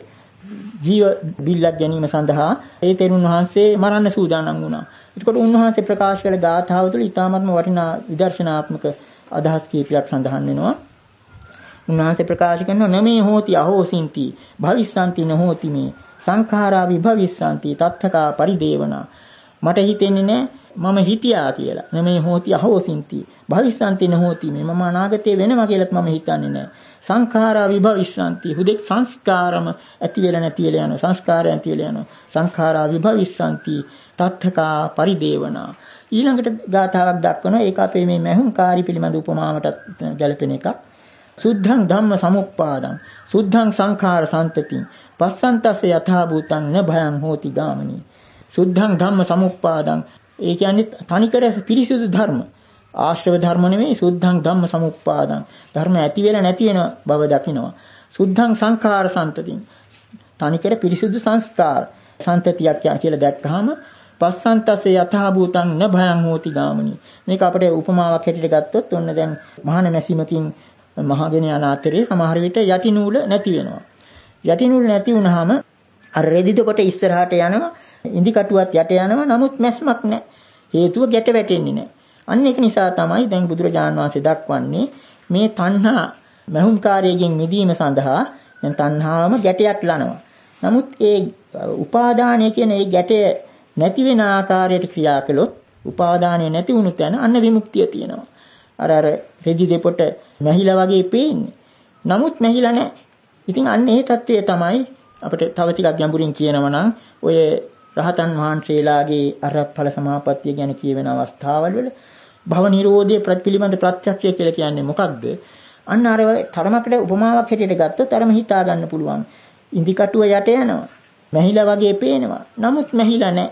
B: ජීව බිල්ලක් ගැනීම සඳහා ඒ තෙරුන් වහන්සේ මරන්න සූදානම් වුණා. එතකොට උන්වහන්සේ ප්‍රකාශ කළ ගාථාව තුළ ඊ타මත්ම වටිනා විදර්ශනාත්මක අදහස් කීපයක් සඳහන් වෙනවා. උන්වහන්සේ ප්‍රකාශ කරනවා නමේ හෝති අහෝසින්ති භවිස්සanti නහෝති මේ සංඛාරා විභවිස්සanti තත්තකා පරිදේවනා. මට හිතෙන්නේ නෑ මම හිටියා කියලා. නමේ හෝති අහෝසින්ති භවිස්සanti නහෝති මේ මම අනාගතේ වෙනවා කියලාත් මම හිතන්නේ නෑ. සංඛාරා විභවිස්සanti හුදෙක් සංස්කාරම ඇති වෙලා නැති වෙලා යනවා. සංස්කාරය ඇති වෙලා යනවා. සංඛාරා විභවිස්සanti තත්තකා පරිදේවනා. ඊළඟට ගාථාවක් දක්වනවා. ඒක අපේ මේ මහුංකාරී පිළිබඳ උපමාවටත් ගැලපෙන එකක්. සුද්ධං ධම්ම සමුප්පාදං සුද්ධං සංඛාර සම්තතිං පස්සන්තස්ස යථා භූතං න භයං හෝති ගාමනී. සුද්ධං ධම්ම සමුප්පාදං ඒ කියන්නේ තනිකර පිරිසුදු ධර්ම. ආශ්‍රව ධර්ම නෙමෙයි. සුද්ධං ධම්ම සමුප්පාදං ධර්ම ඇති වෙලා නැති වෙන බව දකිනවා. සුද්ධං සංඛාර සම්තතිං තනිකර පිරිසුදු සංස්කාර සම්තතියක් කියලා දැක්කහම පස්සන්තස්ස යථා භූතං න භයං හෝති ගාමනී. මේක අපිට උපමාවක් හැටියට ගත්තොත් ඔන්න දැන් මහාන මැසීමකින් මහගෙන යන අතරේ සමහර විට යටි නූල නැති වෙනවා. යටි නූල නැති වුනහම අර රෙදිද කොට ඉස්සරහට යනවා, ඉඳි කටුවත් යට යනවා. නමුත් මැස්මක් නැහැ. හේතුව ගැට වැටෙන්නේ නැහැ. අන්න ඒක නිසා තමයි දැන් බුදුරජාණන් වහන්සේ දක්වන්නේ මේ තණ්හා මහුම්කාරයෙන් මිදීම සඳහා දැන් තණ්හාවම ගැටයක් ලනවා. නමුත් ඒ උපාදානය කියන ඒ ගැටය නැති වෙන ආකාරයට ක්‍රියා කළොත් උපාදානය නැති වුණු තැන අන්න විමුක්තිය තියෙනවා. අර අර රෙදි දෙපොට නැහිලා වගේ පේන්නේ. නමුත් නැහිලා නැහැ. ඉතින් අන්න ඒ தත්වය තමයි අපිට තව ටිකක් ගැඹුරින් කියනවා නම් ඔය රහතන් වහන්සේලාගේ අරහත් ඵල සමාපත්තිය ගැන කියවෙන අවස්ථාවල් වල භව නිරෝධයේ ප්‍රතිපිලිබඳ ප්‍රත්‍යක්ෂය කියලා කියන්නේ මොකක්ද? අන්න අර තරමකට උපමාවක් හැටියට ගත්තොත් අරම හිතා ගන්න පුළුවන්. ඉඳි කටුව යට යනවා. නැහිලා වගේ පේනවා. නමුත් නැහිලා නැහැ.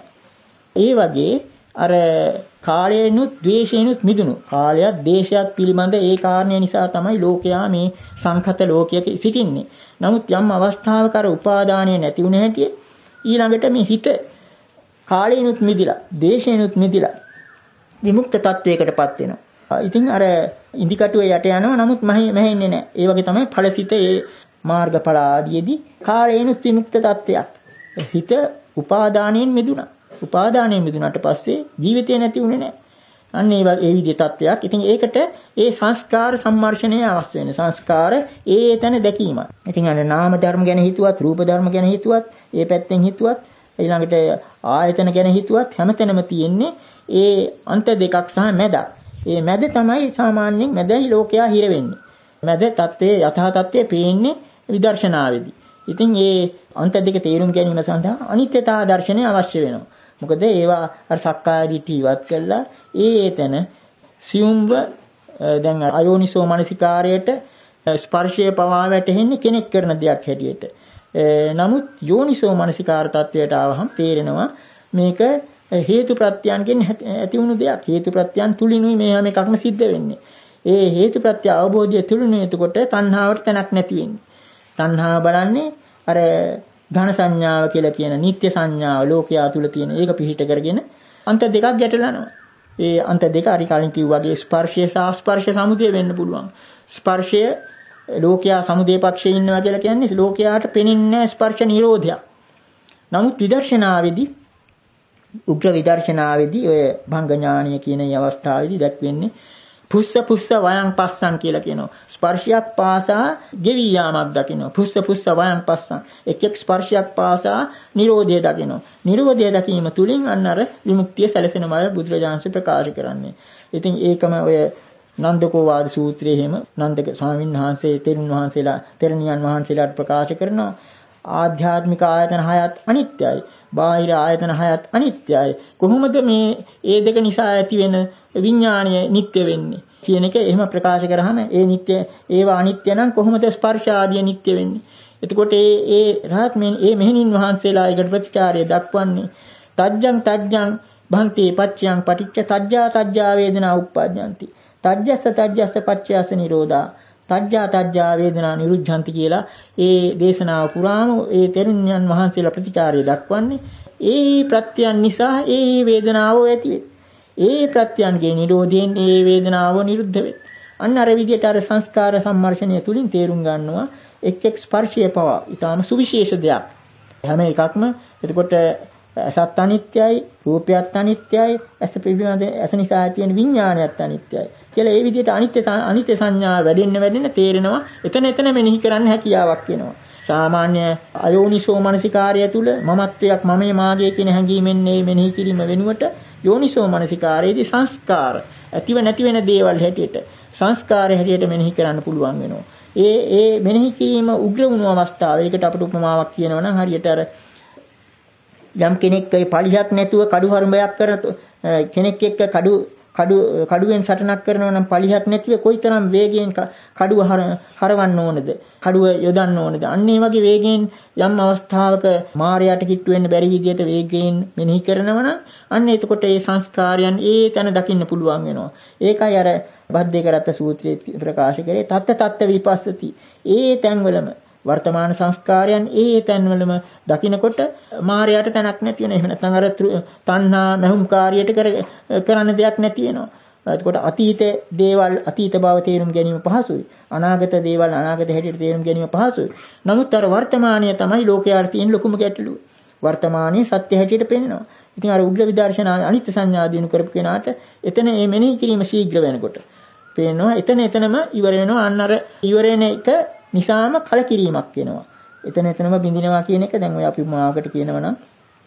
B: ඒ වගේ අර කාලයෙන්ුත් ද්වේෂයෙන්ුත් මිදුණු කාලයක් දේශයක් පිළිබඳ ඒ කාරණය නිසා තමයි ලෝකයා මේ සංඛත ලෝකයක සිටින්නේ. නමුත් යම් අවස්ථාවක අර උපාදානය නැති වුණ හැටි ඊළඟට මේ හිත කාලයෙන්ුත් මිදිලා දේශයෙන්ුත් මිදිලා විමුක්ත තත්වයකටපත් වෙනවා. ඉතින් අර ඉන්දිකටුවේ යට යනවා. නමුත් මැහෙන්නේ නැහැ. ඒ වගේ තමයි ඵලසිත ඒ මාර්ගඵල ආදීදී කාලයෙන්ුත් විමුක්ත තත්වයක්. හිත උපාදානයෙන් මිදුණා. උපාදානයෙන් මිදුණාට පස්සේ ජීවිතේ නැති වුණේ නැහැ. අන්න ඒ වගේ ඒ විදිහේ තත්වයක්. ඉතින් ඒකට ඒ සංස්කාර සම්මර්ෂණය අවශ්‍ය වෙන. සංස්කාර ඒ තැන දැකීම. ඉතින් අර නාම ධර්ම ගැන හිතුවත්, රූප ධර්ම ගැන හිතුවත්, ඒ පැත්තෙන් හිතුවත්, ඊළඟට ආයතන ගැන හිතුවත් හැමතැනම තියෙන්නේ ඒ අන්ත දෙකක් සහ මැදක්. ඒ මැද තමයි සාමාන්‍යයෙන් මැදයි ලෝකයා හිර වෙන්නේ. මැද தත්ත්වයේ යථා තත්ත්වයේ පේන්නේ විදර්ශනාවේදී. ඉතින් ඒ අන්ත දෙක තේරුම් ගැනීම සඳහා අනිත්‍යතා දර්ශනය අවශ්‍ය වෙනවා. මොකද ඒවා අර සක්කාය දිට්ඨිය ඉවත් කළා ඒ එතන සියුම්ව දැන් අයෝනිසෝ මනසිකාරයට ස්පර්ශයේ පවා වැටෙන්නේ කෙනෙක් කරන දෙයක් හැටියට. නමුත් යෝනිසෝ මනසිකාර තත්වයට ආවහම තේරෙනවා මේක හේතු ප්‍රත්‍යයන්ගෙන් ඇති වුණු දෙයක්. හේතු ප්‍රත්‍යයන් තුලිනුයි මේ හැම එකක්ම සිද්ධ වෙන්නේ. ඒ හේතු ප්‍රත්‍ය අවබෝධය තුලිනුයි එතකොට තණ්හාවට තැනක් නැති වෙන්නේ. තණ්හාව බලන්නේ අර ධන සංඥාව කියලා කියන නිත්‍ය සංඥාව ලෝකයා තුල තියෙන ඒක පිහිට කරගෙන අන්ත දෙකක් ගැටලනවා. ඒ අන්ත දෙක අරි කලින් කිව්වාගේ ස්පර්ශය සහ ස්පර්ශ සමුදය වෙන්න පුළුවන්. ස්පර්ශය ලෝකයා සමුදය පක්ෂයේ ඉන්නවා කියලා කියන්නේ ලෝකයාට පෙනෙන්නේ ස්පර්ශ නිරෝධයක්. නමුත් විදර්ශනාවේදී උග්‍ර විදර්ශනාවේදී ඔය භංග ඥානීය කියන මේ අවස්ථාවේදී දැක්වෙන්නේ පුස්ස පුස්ස වයං පස්සං කියලා කියනවා. ස්පර්ශයක් පාසා ගෙවි යාමක් දකිනවා. පුස්ස පුස්ස වයං පස්සං. එක් එක් ස්පර්ශයක් පාසා නිරෝධය දකිනවා. නිරෝධය දැකීම තුලින් අන්න අර විමුක්තිය සැලසෙන බව බුදුරජාණන් ප්‍රකාශ කරන්නේ. ඉතින් ඒකම ඔය නන්දකෝ වාද සූත්‍රයේ හැම නන්දක ස්වාමීන් වහන්සේ තෙරුන් වහන්සේලා තෙරණියන් වහන්සේලාට ප්‍රකාශ කරනවා ආධ්‍යාත්මික ආයතන හයත් අනිත්‍යයි. බාහිර ආයතන හයත් අනිත්‍යයි. කොහොමද මේ ඒ දෙක නිසා ඇති වෙන විඥාණය නිට්ටය වෙන්නේ කියන එක එහෙම ප්‍රකාශ කරාම ඒ නිට්ටය ඒවා අනිත්‍ය නම් කොහොමද ස්පර්ශ ආදිය නිට්ටය වෙන්නේ? එතකොට ඒ ඒ රහත් මේ ඒ මෙහෙණින් වහන්සේලා ඒකට ප්‍රතිචාරය දක්වන්නේ තජ්ජං තජ්ජං භන්ති පච්චයන් පටිච්ච තජ්ජා තජ්ජා වේදනා උප්පජ්ජಂತಿ. තජ්ජස්ස තජ්ජස්ස පච්චයස නිරෝධා. තජ්ජා තජ්ජා වේදනා නිරුද්ධಂತಿ කියලා ඒ දේශනාව පුරාම ඒ තෙරුණ්‍යයන් වහන්සේලා ප්‍රතිචාරය දක්වන්නේ ඒ ප්‍රත්‍යයන් නිසා ඒ වේදනාව ඇති වෙයි. ඒ ප්‍රත්‍යයන්ගේ නිරෝධයෙන් ඒ වේදනාව නිරුද්ධ වෙයි. අන්න අර විදිහට අර සංස්කාර සම්මර්ෂණය තුලින් තේරුම් ගන්නවා එක් එක් ස්පර්ශය පවා ඊටාම සුවිශේෂ දෙයක්. හැම එකක්ම එතකොට සත් අනිත්‍යයි, රූපයත් අනිත්‍යයි, ඇස පිළිබඳ ඇස නිසා ඇති වෙන විඥානයත් අනිත්‍යයි. කියලා ඒ විදිහට අනිත්‍ය අනිත්‍ය සංඥා වැඩෙන්න වැඩෙන්න තේරෙනවා. එතන එතන මෙනෙහි කරන්න හැකියාවක් එනවා. සාමාන්‍ය අයෝනිසෝ මනසිකාර්යය තුල මමත්වයක් මමයේ මාගේ කියන හැඟීමෙන් මේ මෙනෙහි කිරීම වෙනුවට යෝනිසෝ මනසිකාර්යයේදී සංස්කාර ඇතිව නැති වෙන දේවල් හැටියට සංස්කාරය හැටියට මෙනෙහි කරන්න පුළුවන් වෙනවා. ඒ ඒ මෙනෙහි කිරීම උග්‍ර වුණු අවස්ථාවයකට අපිට උපමාවක් කියනවා නම් හරියට අර යම් කෙනෙක් ඒ පලිහක් නැතුව කඩු හරඹයක් කරන කෙනෙක් එක්ක කඩු කඩු කඩුවෙන් සටනක් කරනවා නම් පලිහක් නැතිව කොයිතරම් වේගයෙන් කඩුව හරවන්න ඕනද කඩුව යොදන්න ඕනද අන්න ඒ වගේ වේගයෙන් යම් අවස්ථාවක මායයට කිට්ටු වෙන්න බැරි විදිහට වේගයෙන් මෙනෙහි කරනවා නම් අන්න එතකොට ඒ සංස්කාරයන් ඒ තැන දකින්න පුළුවන් වෙනවා. ඒකයි අර බද්දේකරත්ත සූත්‍රයේ ප්‍රකාශ කරේ තත්ත තත්ත විපස්සති. ඒ තැන්වලම වර්තමාන සංස්කාරයන් ඒ තැන්වලම දකින්නකොට මායයට තැනක් නැති වෙනවා. එහෙම නැත්නම් අර තණ්හා මහුම්කාරියට කරන්න දෙයක් නැති වෙනවා. එතකොට අතීත දේවල් අතීත බව තේරුම් ගැනීම පහසුයි. අනාගත දේවල් අනාගත හැටියට තේරුම් ගැනීම පහසුයි. නමුත් අර වර්තමානීය තමයි ලෝකයාට තියෙන ලොකුම ගැටලුව. වර්තමානයේ සත්‍ය හැටියට පෙන්වනවා. ඉතින් අර උග්‍ර විදර්ශනාවේ අනිත්‍ය සංඥා දිනු කරපු කෙනාට එතන මේ මෙනෙහි කිරීම ශීඝ්‍ර වෙනකොට පේනවා එතන එතනම ඉවර වෙනවා. අන්න අර ඉවර වෙන එක නිසාම කලකිරීමක් වෙනවා. එතන එතනම බින්දිනවා කියන එක දැන් ඔය අපි මාවකට කියනවා නම්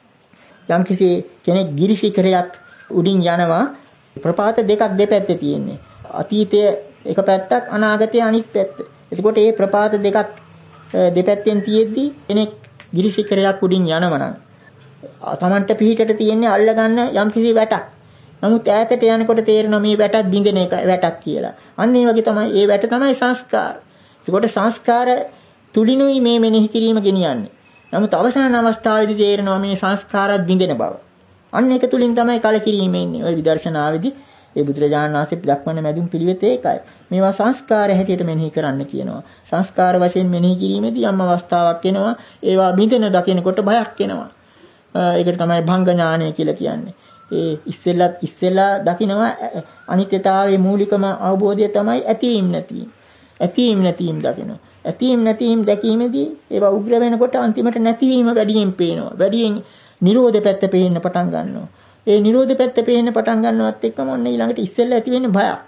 B: යම් කිසි කෙනෙක් ගිරිශිඛරයක් උඩින් යනවා ප්‍රපාත දෙකක් දෙපැත්තේ තියෙන්නේ. අතීතයේ එක පැත්තක් අනාගතයේ අනිත් පැත්ත. එතකොට මේ ප්‍රපාත දෙකක් දෙපැත්තෙන් තියෙද්දි කෙනෙක් ගිරිශිඛරයක් උඩින් යනවා නම් තමන්ට පිහිටට තියෙන්නේ අල්ලගන්න යම් කිසි වැටක්. නමුත් ඈතට යනකොට තේරෙනවා මේ වැටත් බින්දෙන එක වැටක් කියලා. අන්න ඒ වගේ තමයි මේ වැට තමයි සංස්කාර. ඒකට සංස්කාර තුලිනුයි මේ මෙනෙහි කිරීම ගෙනියන්නේ. නමුත් අවසාන අවස්ථාවේදී තේරෙනවා මේ සංස්කාරات බින්දෙන බව. අන්න ඒක තුලින් තමයි කලකිරීම එන්නේ. ওই විදර්ශනාවේදී ඒ බුදුරජාණන් වහන්සේ දක්වන මැදුම් පිළිවෙත ඒකයි. මේවා සංස්කාර හැටියට මෙනෙහි කරන්න කියනවා. සංස්කාර වශයෙන් මෙනෙහි කිරීමේදී යම් අවස්ථාවක් එනවා. ඒවා බින්දෙන දකිනකොට බයක් එනවා. ඒකට තමයි භංග ඥානය කියලා කියන්නේ. ඒ ඉස්සෙල්ලා ඉස්සෙල්ලා දකිනවා අනිත්‍යතාවයේ මූලිකම අවබෝධය තමයි ඇතිවීම නැතිවීම. ඇතිවීම නැතිවීම දකිනවා. ඇතිවීම නැතිවීම දැකීමේදී ඒවා උග්‍ර වෙනකොට අන්තිමට නැතිවීම වැඩියෙන් පේනවා. වැඩියෙන් නිරෝධ පැත්ත පේන්න පටන් ගන්නවා. ඒ නිරෝධ පැත්ත පේන්න පටන් ගන්නවත් එක්කම ඔන්න ඊළඟට ඉස්සෙල්ලා ඇති වෙන්නේ බයක්.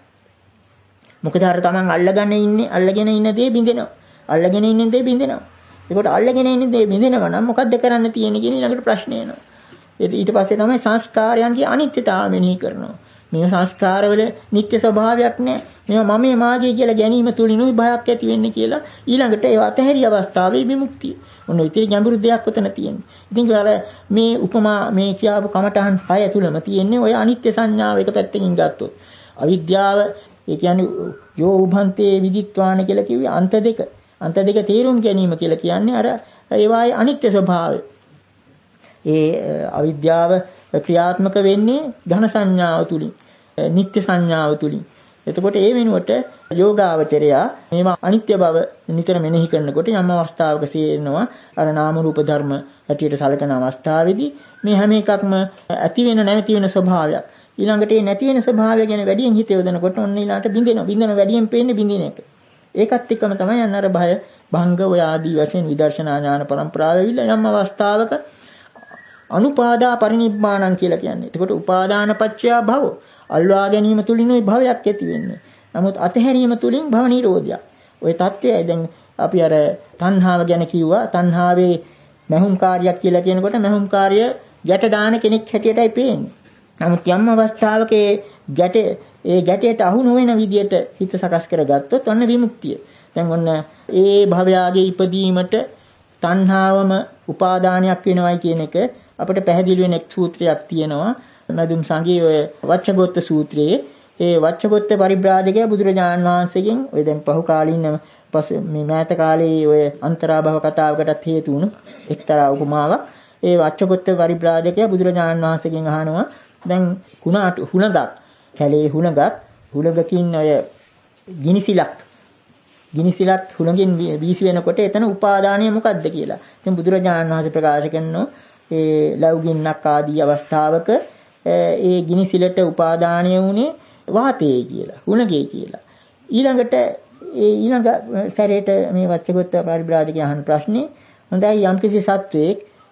B: මොකද අර තමන් අල්ලගෙන ඉන්නේ අල්ලගෙන ඉන්න දේ බින්දෙනවා. අල්ලගෙන ඉන්න දේ බින්දෙනවා. ඒකට අල්ලගෙන ඉන්න දේ බින්දෙනවා නම් මොකද්ද කරන්න තියෙන්නේ කියන ඊළඟට ප්‍රශ්නේ එනවා. ඊට පස්සේ තමයි සංස්කාරයන්ගේ අනිත්‍යතාවය මෙනෙහි කරනවා. මේ සංස්කාරවල නිත්‍ය ස්වභාවයක් නැහැ. මේවා මමයේ මාගේ කියලා ගැනීම තුලිනුයි බයක් ඇති වෙන්නේ කියලා ඊළඟට ඒව අතහැරි අවස්ථාවේ විමුක්තිය. ඔන්න ඉතිරි ගැඹුරු දෙයක් උතන තියෙන්නේ. ඉතින් අර මේ උපමා මේ කියාපු කමඨහන් හය තුලම තියෙන්නේ ඔය අනිත්‍ය සංඥාව එක පැත්තකින් ගත්තොත්. අවිද්‍යාව ඒ කියන්නේ යෝ උභන්තේ විදිත්වාන කියලා කිව්වේ අන්ත දෙක. අන්ත දෙක තේරුම් ගැනීම කියලා කියන්නේ අර ඒවායේ අනිත්‍ය ස්වභාවය. ඒ අවිද්‍යාව ක්‍රියාත්මක වෙන්නේ ඝන සංඥාව තුලින්, නිත්‍ය සංඥාව තුලින්. එතකොට ඒ වෙනුවට යෝගාවචරයා මේවා අනිත්‍ය බව නිතර මෙනෙහි කරනකොට යම් අවස්ථාවක සේරෙනවා අර නාම රූප ධර්ම හැටියට සලකන අවස්ථාවේදී මේ හැම එකක්ම ඇති වෙන නැති වෙන ස්වභාවයක්. ඊළඟට මේ නැති වෙන ස්වභාවය ගැන වැඩියෙන් හිත යොදනකොට ඔන්න ඊළඟට බින්දෙනවා. බින්දෙන වැඩියෙන් පේන්නේ බින්දින එක. ඒකත් එක්කම තමයි අන්න අර භය භංග ඔය ආදී වශයෙන් විදර්ශනා ඥාන පරම්පරාවේ විල යම් අවස්ථාවක අනුපාදා පරිනිබ්බාණං කියලා කියන්නේ. එතකොට උපාදාන පත්‍ය භව අල්වා ගැනීම තුලිනුයි භවයක් ඇති වෙන්නේ. නමුත් අතහැරීම තුලින් භව නිරෝධයක්. ওই தත්වයයි දැන් අපි අර තණ්හාව ගැන කිව්වා. තණ්හාවේ මහුම් කාර්යයක් කියලා කියනකොට මහුම් කාර්ය ගැට දාන කෙනෙක් හැටියටයි පේන්නේ. නමුත් යම් අවස්ථාවක ගැට ඒ ගැටයට අහු නොවන විදියට හිත සකස් කරගත්තොත් ඔන්න විමුක්තිය. දැන් ඔන්න ඒ භවයාගේ ඉපදීමට තණ්හාවම උපාදානයක් වෙනවයි කියන එක අපිට පැහැදිලි වෙන එක් සූත්‍රයක් තියෙනවා. මදුම් සංගී ඔය වච්චගොත්ත සූත්‍රයේ ඒ වච්චගොත්ත පරිබ්‍රාජකයා බුදුරජාණන් වහන්සේගෙන් ඔය දැන් පහු කාලින පසු මේ මෑත කාලේ ඔය අන්තරාභව කතාවකටත් හේතු වුණු එක්තරා උපමාවක්. ඒ වච්චගොත්ත පරිබ්‍රාජකයා බුදුරජාණන් වහන්සේගෙන් අහනවා දැන් කුණාට හුණගක් කැලේ හුණගක් හුණගකින් ඔය ගිනිසිලක් ගිනිසිලක් හුණගෙන් වීසි වෙනකොට එතන උපාදානය මොකද්ද කියලා. ඉතින් බුදුරජාණන් වහන්සේ ප්‍රකාශ කරනවා ඒ ලෞගින්නක් ආදී අවස්ථාවක ඒ ගිනිසිලට උපාදානය වුණේ වාතයේ කියලා, හුණගේ කියලා. ඊළඟට ඒ ඊළඟ සැරේට මේ වච්චගොත්ත පරිබ්‍රාජකයා අහන ප්‍රශ්නේ හොඳයි යම්කිසි සත්වයක්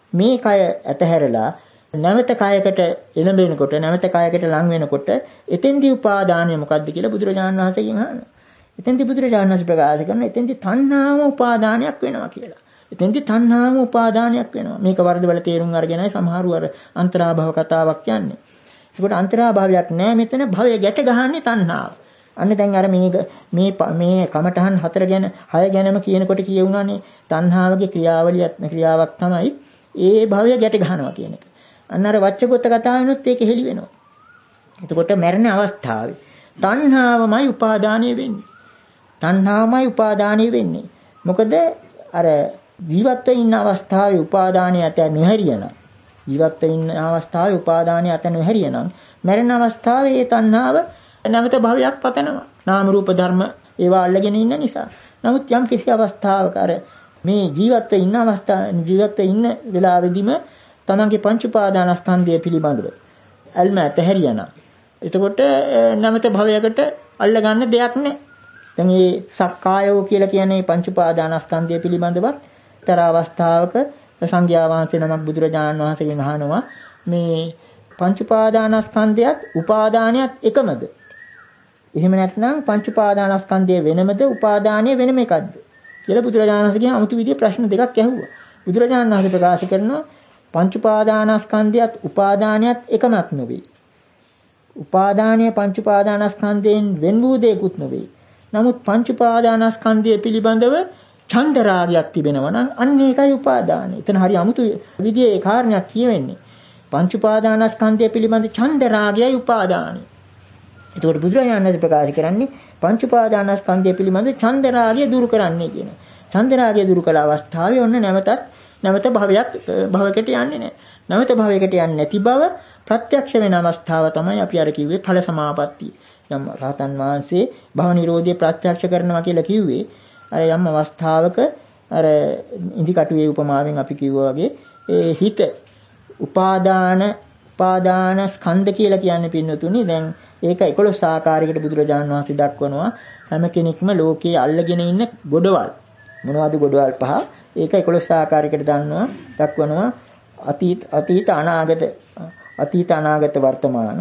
B: මේ කය ඇතහැරලා නැවත කයකට එළඹෙනකොට නැවත කයකට ලං වෙනකොට එතෙන්දී උපාදානය මොකද්ද කියලා බුදුරජාණන් වහන්සේගෙන් අහනවා. එතෙන්දී බුදුරජාණන් වහන්සේ ප්‍රකාශ කරනවා එතෙන්දී තණ්හාව උපාදානයක් වෙනවා කියලා. එතෙන්දී තණ්හාව උපාදානයක් වෙනවා. මේක වර්ධවල තේරුම් අරගෙනයි සමහරු අර අන්තරාභව කතාවක් කියන්නේ. ඒකට අන්තරාභවයක් නෑ මෙතන භවය ගැට ගහන්නේ තණ්හාව. අන්න දැන් අර මේ මේ මේ කමඨහන් හතර ගැන හය ගැනම කියනකොට කියුණානේ තණ්හාවගේ ක්‍රියාවලියක් ක්‍රියාවක් තමයි ඒ භවය ගැට ගහනවා කියන එක. අන්න අර වච්චගොත්ත කතාවෙනුත් ඒක හෙළි වෙනවා. එතකොට මරණ අවස්ථාවේ තණ්හාවමයි උපාදානය වෙන්නේ. තණ්හාවමයි උපාදානය වෙන්නේ. මොකද අර ජීවත් ඉන්න අවස්ථාවේ උපාදානය ඇත නොහැරියන ජීවත් ඉන්න අවස්ථාවේ උපාදානය ඇත නොහැරියන මරණ අවස්ථාවේ ඒ තණ්හාව නැවත භවයක් පතනවා. නාම රූප ධර්ම ඒවා අල්ලගෙන ඉන්න නිසා. නමුත් යම් කිසි අවස්ථාවක අර මේ ජීවත් ඉන්න අවස්ථාව ජීවත් ඉන්න වෙලාවෙදිම තමන්ගේ පංච උපාදානස්කන්ධය පිළිබඳව අල්ම ඇතහැරියන. එතකොට නැවත භවයකට අල්ලගන්න දෙයක් නැහැ. දැන් මේ සක්කායෝ කියලා කියන්නේ පංච උපාදානස්කන්ධය පිළිබඳව තර අවස්ථාවක සංඝයා වහන්සේ නමක් බුදුරජාණන් වහන්සේගෙන් අහනවා මේ පංච උපාදානස්කන්ධයත් උපාදානයත් එකමද? එහෙම නැත්නම් පංච උපාදානස්කන්ධය වෙනමද උපාදානය වෙනම එකක්ද කියලා බුදුරජාණන් වහන්සේගෙන් අමුතු විදිහේ ප්‍රශ්න දෙකක් ඇහුවා. බුදුරජාණන් වහන්සේ ප්‍රකාශ කරනවා පංච උපාදානස්කන්ධයත් උපාදානයත් එකමක් නෙවෙයි. උපාදානීය පංච උපාදානස්කන්ධයෙන් වෙන් වූ දෙයක්ුත් නෙවෙයි. නමුත් පංච උපාදානස්කන්ධය පිළිබඳව ඡන්ද රාගයක් තිබෙනවා නම් අන්න ඒකයි උපාදානය. එතන හරි අමුතු විදිහේ කාරණයක් කියවෙන්නේ. පංච උපාදානස්කන්ධය පිළිබඳ ඡන්ද රාගයයි උපාදානය. ඒකට බුදුරජාණන් වහන්සේ ප්‍රකාශ කරන්නේ පංච උපාදානස්කන්ධය පිළිබඳ ඡන්ද රාගය දුරු කරන්නේ කියන. ඡන්ද රාගය දුරු කළ අවස්ථාවේ ඔන්න නැවතත් නැවත භවයක් භවයකට යන්නේ නැහැ. නැවත භවයකට යන්නේ නැති බව ප්‍රත්‍යක්ෂ වෙන අවස්ථාව තමයි අපි අර කිව්වේ ඵල සමාපත්තිය. යම් රහතන් වහන්සේ භව නිරෝධය ප්‍රත්‍යක්ෂ කරනවා කියලා කිව්වේ අර යම් අවස්ථාවක අර ඉදිකටුවේ උපමාවෙන් අපි කිව්වා වගේ ඒ හිත උපාදාන උපාදාන ස්කන්ධ කියලා කියන්නේ පින්නතුනි දැන් ඒක එකොළොස් ආකාරයකට බුදුරජාණන් වහන්සේ දක්වනවා හැම කෙනෙක්ම ලෝකයේ අල්ලගෙන ඉන්න ගොඩවල් මොනවද ගොඩවල් පහ ඒක එකොළොස් ආකාරයකට දන්නවා දක්වනවා අතීත අතීත අනාගත අතීත අනාගත වර්තමාන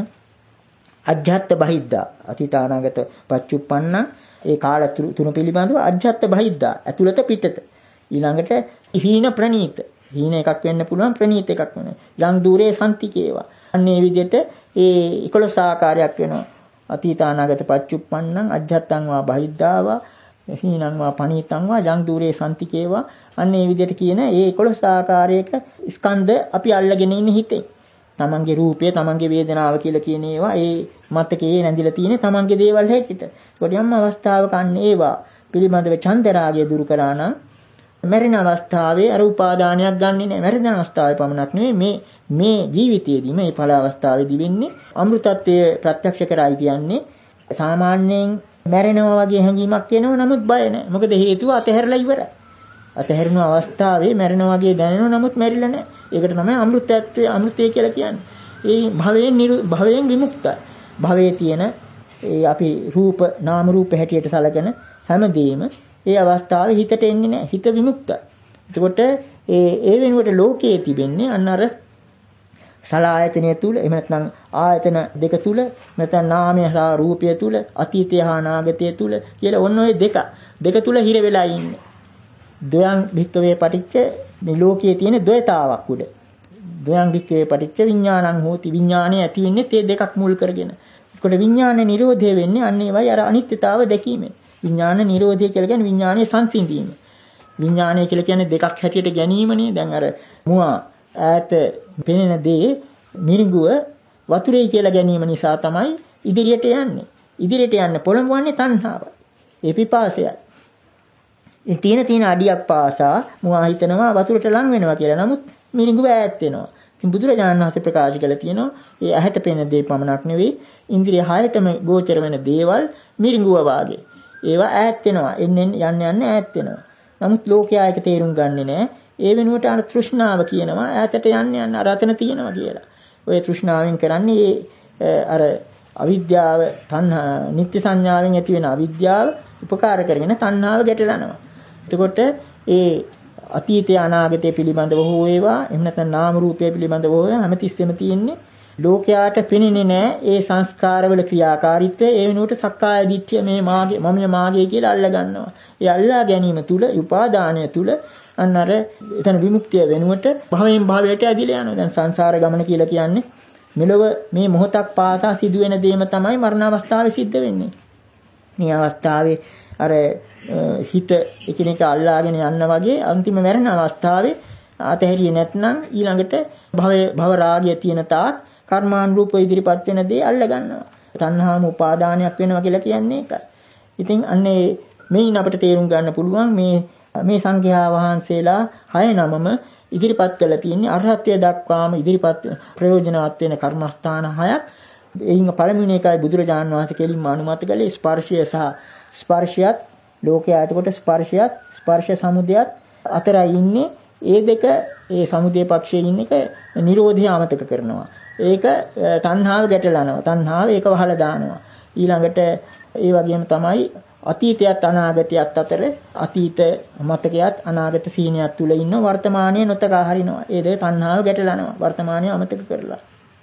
B: අජ්ජත් බහිද්දා අතීත අනාගත පච්චුප්පන්න ඒ කාල තුන පිළිබඳව අජ්ජත් බහිද්දා ඇතුළත පිටත ඊළඟට හීන ප්‍රනීත හීන එකක් වෙන්න පුළුවන් ප්‍රනීත එකක් වෙනවා යම් দূරේ සම්තිකේවා අන්නේ විදිහට ඒ එකොළොස් ආකාරයක් වෙනවා අතීත අනාගත පච්චුප්පන්නං අජ්ජත්තං වා බහිද්දාවා හීනං වා පනීතං වා යම් දූරේ සම්තිකේවා අන්නේ විදිහට කියන ඒ එකොළොස් ආකාරයක ස්කන්ධ අපි අල්ලගෙන ඉන්නේ හිතේ තමන්ගේ රූපය තමන්ගේ වේදනාව කියලා කියන ඒවා ඒ මතකයේ නැඳිලා තියෙන තමන්ගේ දේවල් හැටියට. ඒකට යම් අවස්ථාවක අන්න ඒවා පිළිබඳව චන්දරාගය දුරු කරා නම් මරණ අවස්ථාවේ අර උපාදානයක් ගන්නෙ නැහැ. මරණ අවස්ථාවේ පමණක් නෙවෙයි මේ මේ ජීවිතයේදී මේ ඵල අවස්ථාවේදී වෙන්නේ අමෘතත්වයේ ප්‍රත්‍යක්ෂ කරයි කියන්නේ සාමාන්‍යයෙන් මැරෙනවා වගේ හැඟීමක් එනවා නමුත් බය නැහැ. මොකද හේතුව අතහැරලා ඉවරයි. අතහැරෙන අවස්ථාවේ මැරෙනවා වගේ දැනෙනවා නමුත් මැරිලා නැහැ. ඒකට තමයි අමෘතත්වයේ අමෘතය කියලා කියන්නේ. ඒ භවයෙන් භවයෙන් විමුක්තයි. භවයේ තියෙන ඒ අපි රූප නාම රූප හැටියට සලකන හැමදේම ඒ අවස්ථාවේ හිතට එන්නේ නැහැ. හිත විමුක්තයි. එතකොට ඒ ඒ වෙනුවට ලෝකයේ තිබෙන්නේ අන්න අර සලආයතනය තුල එහෙම නැත්නම් ආයතන දෙක තුල නැත්නම් නාමය සහ රූපය තුල අතීතය හා අනාගතය තුල කියලා ඔන්න ඔය දෙක දෙක තුල හිර වෙලා ඉන්නේ. ද්වයං භික්කවේ පටිච්ච මේ ලෝකයේ තියෙන ද්වයතාවක් උඩ. ද්වයං භික්කවේ පටිච්ච විඥානං හෝති විඥානය ඇති වෙන්නේ තේ දෙකක් මුල් කරගෙන. ඒකට විඥාන නිරෝධය වෙන්නේ අන්න ඒවයි අර අනිත්‍යතාව දැකීමෙන්. විඥාන නිරෝධය කියලා කියන්නේ විඥානයේ සංසිඳීම. විඥානය කියලා කියන්නේ දෙකක් හැටියට ගැනීමනේ. දැන් අර මුවා ඈත පෙනෙන දේ මිරිඟුව වතුරේ කියලා ගැනීම නිසා තමයි ඉදිරියට යන්නේ. ඉදිරියට යන්න පොළඹවන්නේ තණ්හාවයි. ඒ පිපාසයයි. ඒ තියෙන තියෙන අඩියක් පාසා මුවා හිතනවා වතුරට ලං වෙනවා කියලා. නමුත් මිරිඟුව ඈත් වෙනවා. ඉතින් බුදුරජාණන් වහන්සේ ප්‍රකාශ කළා තියෙනවා ඒ ඇහැට පෙනෙන දේ පමණක් නෙවෙයි ඉන්ද්‍රිය හයටම ගෝචර වෙන දේවල් මිරිඟුව වාගේ. ඒවා ඈත් වෙනවා. එන්නේ යන්න යන්න ඈත් වෙනවා. නමුත් ලෝකයා ඒක තේරුම් ගන්නේ නැහැ. ඒ වෙනුවට අර තෘෂ්ණාව කියනවා ඈතට යන්න යන්න අර අතන තියෙනවා කියලා. ඔය තෘෂ්ණාවෙන් කරන්නේ අර අවිද්‍යාව තණ්හා නිත්‍ය සංඥාවෙන් ඇති වෙන අවිද්‍යාව උපකාර කරගෙන තණ්හාව ගැටලනවා. එතකොට ඒ අතීතය අනාගතය පිළිබඳව හෝ වේවා එහෙම නැත්නම් නාම රූපය පිළිබඳව හෝ හැමතිස්සෙම තියෙන්නේ ලෝකයාට පෙනෙන්නේ නැහැ ඒ සංස්කාරවල ක්‍රියාකාරීත්වය. ඒ වෙනුවට සක්කාය දිට්ඨිය මේ මාගේ මම මාගේ කියලා අල්ලා ගන්නවා. ඒ අල්ලා ගැනීම තුල උපාදානය තුල අන්න අර එතන විමුක්තිය වෙනුවට භවයෙන් භවයට ඇදිලා යනවා. දැන් සංසාර ගමන කියලා කියන්නේ මෙලොව මේ මොහොතක් පාසා සිදුවෙන දේම තමයි මරණ අවස්ථාවේ සිද්ධ වෙන්නේ. මේ අවස්ථාවේ අර හිත එකිනෙක අල්ලාගෙන යන්න වගේ අන්තිම මරණ අවස්ථාවේ අතහැරියේ නැත්නම් ඊළඟට භවය භව රාගය තියෙන තාක් කර්මානුරූප ඉදිරිපත් වෙන දේ අල්ල ගන්නවා. තණ්හාම උපාදානයක් වෙනවා කියලා කියන්නේ ඒකයි. ඉතින් අන්නේ මේන් අපිට තේරුම් ගන්න පුළුවන් මේ මේ සංඝයා වහන්සේලා හය නමම ඉදිරිපත් කළ තියෙන්නේ අරහත්ත්වය දක්වාම ඉදිරිපත් ප්‍රයෝජනවත් වෙන කර්මස්ථාන හයක්. එයින් පළමුවෙනි එකයි බුදුරජාණන් වහන්සේ කෙලින්ම අනුමත කළේ ස්පර්ශය සහ ස්පර්ශයත් ලෝකයේ ආයතකොට ස්පර්ශයත් ස්පර්ශ සමුදයත් අතරයි ඉන්නේ. ඒ දෙක ඒ සමුදය පක්ෂයේ ඉන්න එක නිරෝධය අමතක කරනවා. ඒක තණ්හාව ගැටලනවා. තණ්හාව ඒක වහලා දානවා. ඊළඟට ඒ වගේම තමයි අතීතයත් අනාගතයත් අතර අතීත මතකයත් අනාගත සීනයත් තුල ඉන්න වර්තමානයේ නොතකා හරිනවා. ඒ දෙක තණ්හාව ගැටලනවා. වර්තමානයේ අමතක කරලා.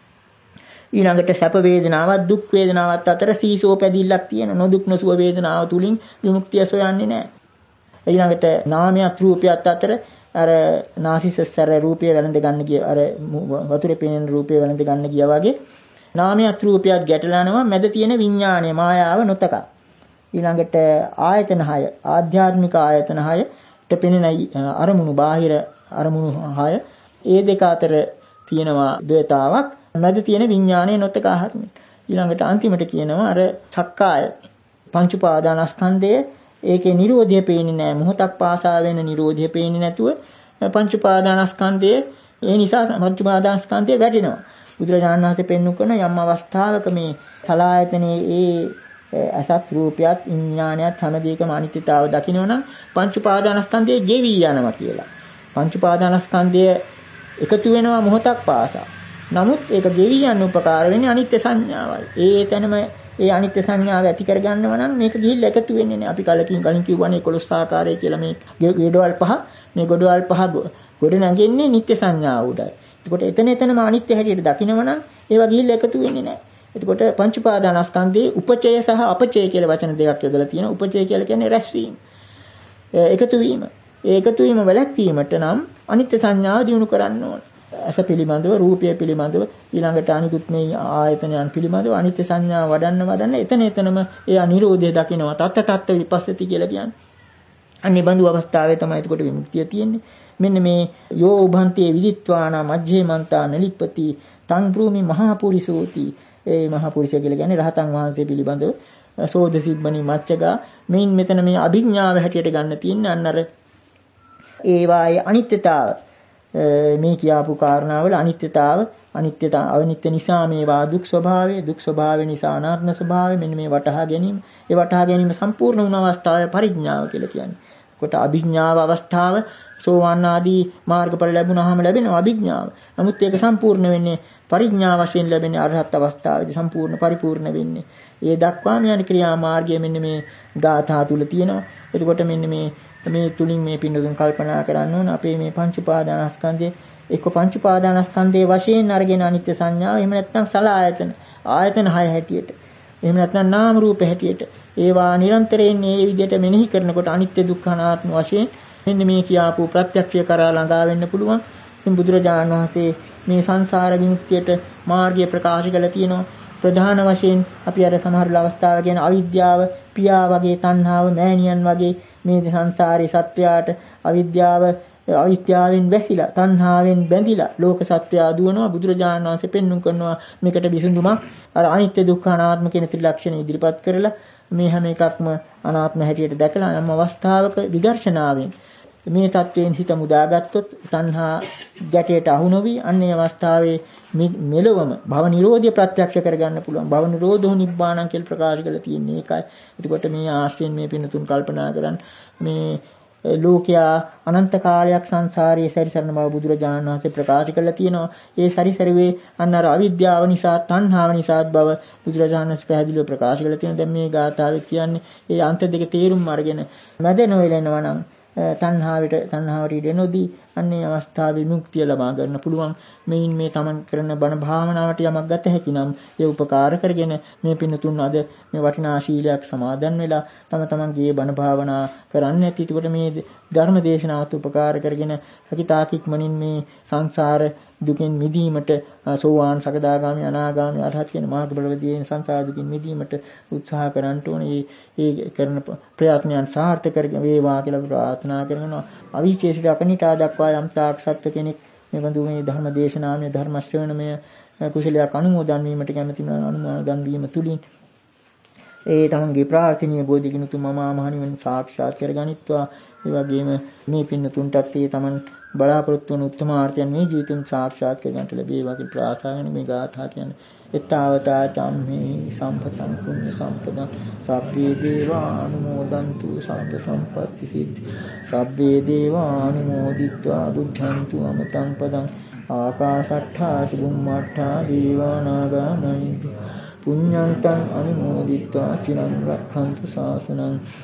B: ඊළඟට සැප වේදනාවත් දුක් වේදනාවත් අතර සීසෝ පැදිල්ලක් තියෙන නොදුක් නොසුව වේදනාව තුලින් විමුක්තිය සොයන්නේ නැහැ. ඊළඟට නාමයක් රූපයක් අතර අර නාසිසස්සර රූපය වැළඳ ගන්න ගිය අර වතුරේ පේන රූපය වැළඳ ගන්න ගියා වගේ නාමයක් රූපයක් ගැටලනවා මැද තියෙන විඥානය මායාව නොතක. ඊළඟට ආයතන හය ආධ්‍යාත්මික ආයතන හයට පෙනෙන අරමුණු බාහිර අරමුණු හය ඒ දෙක අතර තියෙනවා ද්වේතාවක් මැද තියෙන විඥානය නොතක හරිනේ. ඊළඟට අන්තිමට කියනවා අර සක්කාය පංච උපාදානස්කන්ධයේ ඒකේ නිරෝධය පේන්නේ නැහැ. මොහොතක් පාසා වෙන නිරෝධය පේන්නේ නැතුව පංච උපාදානස්කන්ධයේ ඒ නිසා පංච උපාදානස්කන්ධය වැටෙනවා. බුදුරජාණන් වහන්සේ පෙන්වු කරන යම් අවස්ථාවක මේ සලආයතනයේ ඒ අසත් රූපයත් විඥානයත් හැම දෙයකම අනිත්‍යතාව දකින්නවනම් පංච උපාදානස්කන්ධය ගෙවි යනවා කියලා. පංච උපාදානස්කන්ධය එකතු වෙනවා මොහොතක් පාසා. නමුත් ඒක ගෙවි යන උපකාර වෙන්නේ අනිත්‍ය සංඥාවයි. ඒ තැනම ඒ අනිත්‍ය සංඥාව ඇති කරගන්නව නම් මේක ගිහිල්ලා එකතු වෙන්නේ නැහැ. අපි කලකින් කලින් කිව්වනේ එකොළොස් ආකාරය කියලා මේ ගොඩවල් පහ මේ ගොඩවල් පහ ගොඩ නැගෙන්නේ නිත්‍ය සංඥාව උඩයි. එතකොට එතන එතනම අනිත්‍ය හැටියට දකිනව නම් ඒවා ගිහිල්ලා එකතු වෙන්නේ නැහැ. එතකොට පංච උපාදානස්කන්ධයේ උපචය සහ අපචය කියලා වචන දෙකක් යොදලා තියෙනවා. උපචය කියලා කියන්නේ රැස්වීම. එකතු වීම. ඒ එකතු වීම වැළැක්වීමට නම් අනිත්‍ය සංඥාව දිනු කරන්න ඕන. අස පිළිබඳව රූපය පිළිබඳව ඊළඟට අනිකුත් මේ ආයතනයන් පිළිබඳව අනිත්‍ය සංඥාව වඩන්න වඩන්න එතන එතනම ඒ අනිරෝධය දකිනවා. තත්ත තත්ත විපස්සති කියලා කියන්නේ. අන්නේ බඳු අවස්ථාවේ තමයි එතකොට විමුක්තිය තියෙන්නේ. මෙන්න මේ යෝ උභන්තේ විදිත්වාන මජ්ජේමන්තා නලිප්පති තං භූමි මහා පුරිසෝති. ඒ මහා පුරිසය කියලා කියන්නේ රහතන් වහන්සේ පිළිබඳව සෝද සිබ්බනි මච්චගා මෙයින් මෙතන මේ අභිඥාව හැටියට ගන්න තියෙන අන්න අර ඒවායේ අනිත්‍යතාව මේ කියාපු කාරණාවල අනිත්‍යතාව අනිත්‍යතාව අනිත්‍ය නිසා මේවා දුක් ස්වභාවය දුක් ස්වභාවය නිසා අනාත්ම ස්වභාවය මෙන්න මේ වටහා ගැනීම ඒ වටහා ගැනීම සම්පූර්ණ වුණ අවස්ථාවේ පරිඥාව කියලා කියන්නේ. කොට අභිඥාව අවස්ථාව සෝවාන් ආදී මාර්ගඵල ලැබුණාම ලැබෙන අභිඥාව. නමුත් ඒක සම්පූර්ණ වෙන්නේ පරිඥා වශයෙන් ලැබෙන අරහත් අවස්ථාවේදී සම්පූර්ණ පරිපූර්ණ වෙන්නේ. ඒ දක්වාම යන ක්‍රියා මාර්ගය මෙන්න මේ ධාතා තුල තියෙනවා. එතකොට මෙන්න මේ මේ තුලින් මේ පින්නතුන් කල්පනා කරන්න ඕන අපේ මේ පංච උපාදානස්කන්ධයේ එක්ක පංච උපාදානස්කන්ධයේ වශයෙන් අරගෙන අනිත්‍ය සංඥාව එහෙම නැත්නම් සලආයතන ආයතන හය හැටියට එහෙම නැත්නම් නාම රූප හැටියට ඒවා නිරන්තරයෙන් මේ විදිහට මෙනෙහි කරනකොට අනිත්‍ය දුක්ඛ අනාත්ම වශයෙන් මෙන්න මේ කියාපු ප්‍රත්‍යක්ෂය කරා ළඟා වෙන්න පුළුවන්. ඉතින් බුදුරජාණන් වහන්සේ මේ සංසාර විමුක්තියට මාර්ගය ප්‍රකාශ කළා තියෙනවා. ප්‍රධාන වශයෙන් අපි අර සමහර අවස්ථාව කියන අවිද්‍යාව පියා වගේ තණ්හාව මෑණියන් වගේ මේ සංසාරේ සත්‍යයට අවිද්‍යාව අවිද්‍යාවෙන් වැසිලා තණ්හාවෙන් බැඳිලා ලෝක සත්‍යය දුවනවා. බුදුරජාණන් වහන්සේ පෙන්눔 කරනවා මේකට විසඳුමක් අර අනිත්‍ය දුක්ඛ අනාත්ම කියන ත්‍රිලක්ෂණ ඉදිරිපත් කරලා මේ හැම එකක්ම අනාත්ම හැටියට දැකලා යම් අවස්ථාවක විදර්ශනාවෙන් මේ தත්වයෙන් හිත මුදාගත්තොත් තණ්හා ගැටයට අහු නොවි අන්නේ අවස්ථාවේ මෙලොවම භව නිරෝධය ප්‍රත්‍යක්ෂ කරගන්න පුළුවන්. භව නිරෝධෝ නිබ්බාණං කියලා ප්‍රකාශ කරලා තියෙන්නේ ඒකයි. එතකොට මේ ආශ්‍රයෙන් මේ පිනතුන් කල්පනා කරන් මේ ලෝකයා අනන්ත කාලයක් සංසාරයේ සැරිසරන බව බුදුරජාණන් වහන්සේ ප්‍රකාශ කරලා තියෙනවා. ඒ සැරිසරුවේ අන්න අර අවිද්‍යාව නිසා තණ්හාව නිසාත් බව බුදුරජාණන් වහන්සේ පැහැදිලිව ප්‍රකාශ කරලා තියෙනවා. දැන් මේ ගාථාවේ කියන්නේ ඒ අන්ත දෙක තේරුම් අරගෙන මැද නොයලෙනවා නම් තණ්හාවට තණ්හාවට ඉඩ නොදී අන්නේ අවස්ථාවේ මුක්තිය ලබා ගන්න පුළුවන්. මේන් මේ තමන් කරන බණ භාවනාවට යමක් ගත හැකි නම් ඒ උපකාර කරගෙන මේ පින්තුන් අද මේ වටිනා ශීලයක් සමාදන් වෙලා තම තමන්ගේ බණ භාවනා කරන්න ඇති. ඒකට මේ ධර්ම දේශනාවත් උපකාර කරගෙන සකිතාකික්මනින් මේ සංසාර දුකින් මිදීමට සෝවාන් සකදාගාමි අනාගාමි අරහත් කියන මාර්ගවලදී සංසාර දුකින් මිදීමට උත්සාහ කරන්න ඕනේ. ඒ කරන ප්‍රයත්නයන් සාර්ථක වේවා කියලා ප්‍රාර්ථනා කරනවා. අවීචේසිත අකනිටා දක්වා යම් තාක් සත්‍ය කෙනෙක් මේ බඳු මේ ධර්ම දේශනාමය ධර්ම ශ්‍රවණමය කුසලයක් අනුමෝදන් වීමට කැමති වෙන අනුමෝදන් වීම තුලින් ඒ තමන්ගේ ප්‍රාර්ථනීය බෝධිගිනුතු මම මහණිවන් සාක්ෂාත් කරගනිත්වා. ඒ වගේම මේ පින්නතුන්ටත් ඒ තමන් බලාපොරොත්තු වන උත්තමාර්ථයන් මේ ජීවිතෙන් සාක්ෂාත් කරගන්නට ලැබේවා කියලා ප්‍රාර්ථනා කරන මේ ගාථා කියන්නේ එත්තාවතා චම්මේ සම්පතං පුඤ්ඤ සම්පදං සබ්බේ දේවානුමෝදන්තු සබ්බ සම්පත්ති සිද්ධි සබ්බේ දේවානුමෝදිත්වා බුද්ධන්තු අමතං පදං ආකාශට්ඨා චුම්මට්ඨා දේවානාගා මහින්ද පුඤ්ඤන්තං අනුමෝදිත්වා චිරං රක්ඛන්තු ශාසනං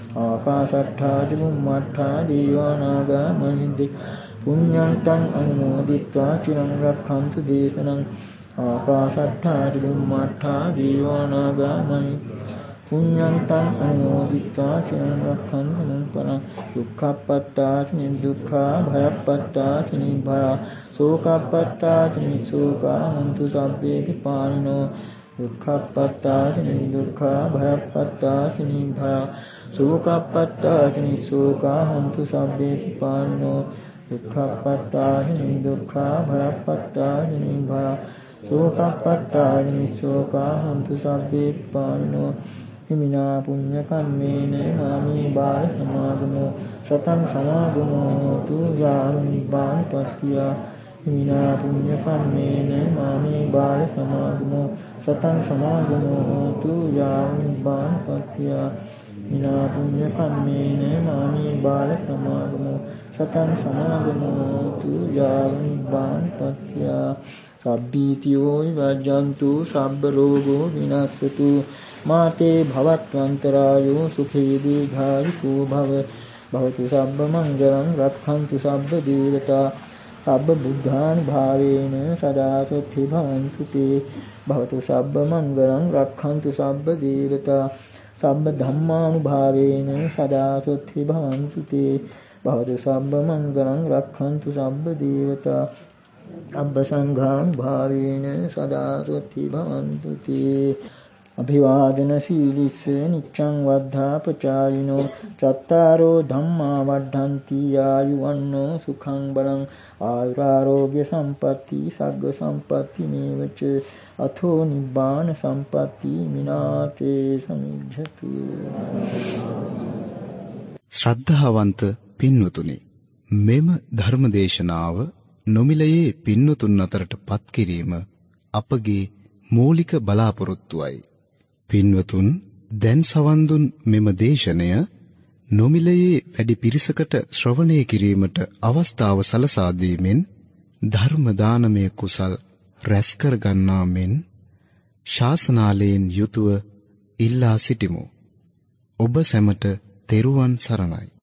B: ආකාශට්ඨා චුම්මට්ඨා දේවානාගා මහින්ද පුඤ්ඤන්තං අනුමෝදිත්වා චිරං රක්ඛන්තු දේශනං ආකාශට්ඨා චුම්මට්ඨා දේවානාගා මහින්ද පුඤ්ඤන්තං අනුමෝදිත්වා චිරං රක්ඛන්තු මං පරං දුක්ඛප්පත්තාති නිදුක්ඛා භයප්පත්තාති නිභය සෝකප්පත්තාති නිසෝකා හන්තු සබ්බේ විපානිනෝ දුක්ඛප්පත්තාති නිදුක්ඛා භයප්පත්තාති නිභය සෝකප්පත්තාති නිසෝකා හන්තු සබ්බේ විපානිනෝ දුක්ඛප්පත්තාති නිදුක්ඛා භයප්පත්තාති නිභය සෝකප්පත්තාති නිසෝකා හන්තු සබ්බේ විපානිනෝ හිමිනා පුඤ්ඤ කම්මේන මාමී බාල සමාගමෝ සතං සමාගමෝ තු යාව නිබ්බාන පස්සිය හිමිනා පුඤ්ඤ කම්මේන මාමී බාල සමාගමෝ සතං සමාගමෝ තු යාව නිබ්බාන පස්සිය හිමිනා පුඤ්ඤ කම්මේන මාමී බාල සමාගමෝ සතං සමාගමෝ තු යාව නිබ්බාන පස්සිය සබ්බීතියෝ විවජ්ජන්තු සබ්බ රෝගෝ විනස්සතු මාතේ භවත්වන්තරායෝ සුඛී දීඝායුකෝ භව භවතු සබ්බ මංගලං රක්ඛන්තු සබ්බ දේවතා සබ්බ බුද්ධානි භාවේන සදා සොත්ථි භවන්තු තේ භවතු සබ්බ මංගලං රක්ඛන්තු සබ්බ දේවතා සබ්බ ධම්මානුභාවේන සදා සොත්ථි භවන්තු තේ භවතු සබ්බ මංගලං රක්ඛන්තු සබ්බ දේවතා අබ්බ සංඝාං භාවේන සදා සොත්ථි භවන්තු තේ අභිවාදන සීලිස්ස නිච්ඡං වද්ධාපචාරිනෝ චත්තාරෝ ධම්මා වඩ්ඩಂತಿ ආයුවන්නෝ සුඛං බලං ආයුරාෝග්‍ය සම්පatti සග්ග සම්පatti මේවච අතෝ නිබ්බාන සම්පatti මිනාතේ සමිජ්ජතු.
A: ශ්‍රද්ධාවන්ත පින්වතුනි, මෙම ධර්මදේශනාව නොමිලයේ පින්වතුන් අතරට පත් කිරීම අපගේ මූලික බලාපොරොත්තුවයි. පින්වතුන් දැන් සවන් දුන් මෙම දේශනය නොමිලයේ වැඩි පිරිසකට ශ්‍රවණය කිරීමට අවස්ථාව සලසා දීමෙන් ධර්ම දානමය කුසල් රැස් කර ගන්නා මෙන් ශාසනාලයෙන් යුතුව ඉල්ලා සිටිමු. ඔබ සැමට තෙරුවන් සරණයි.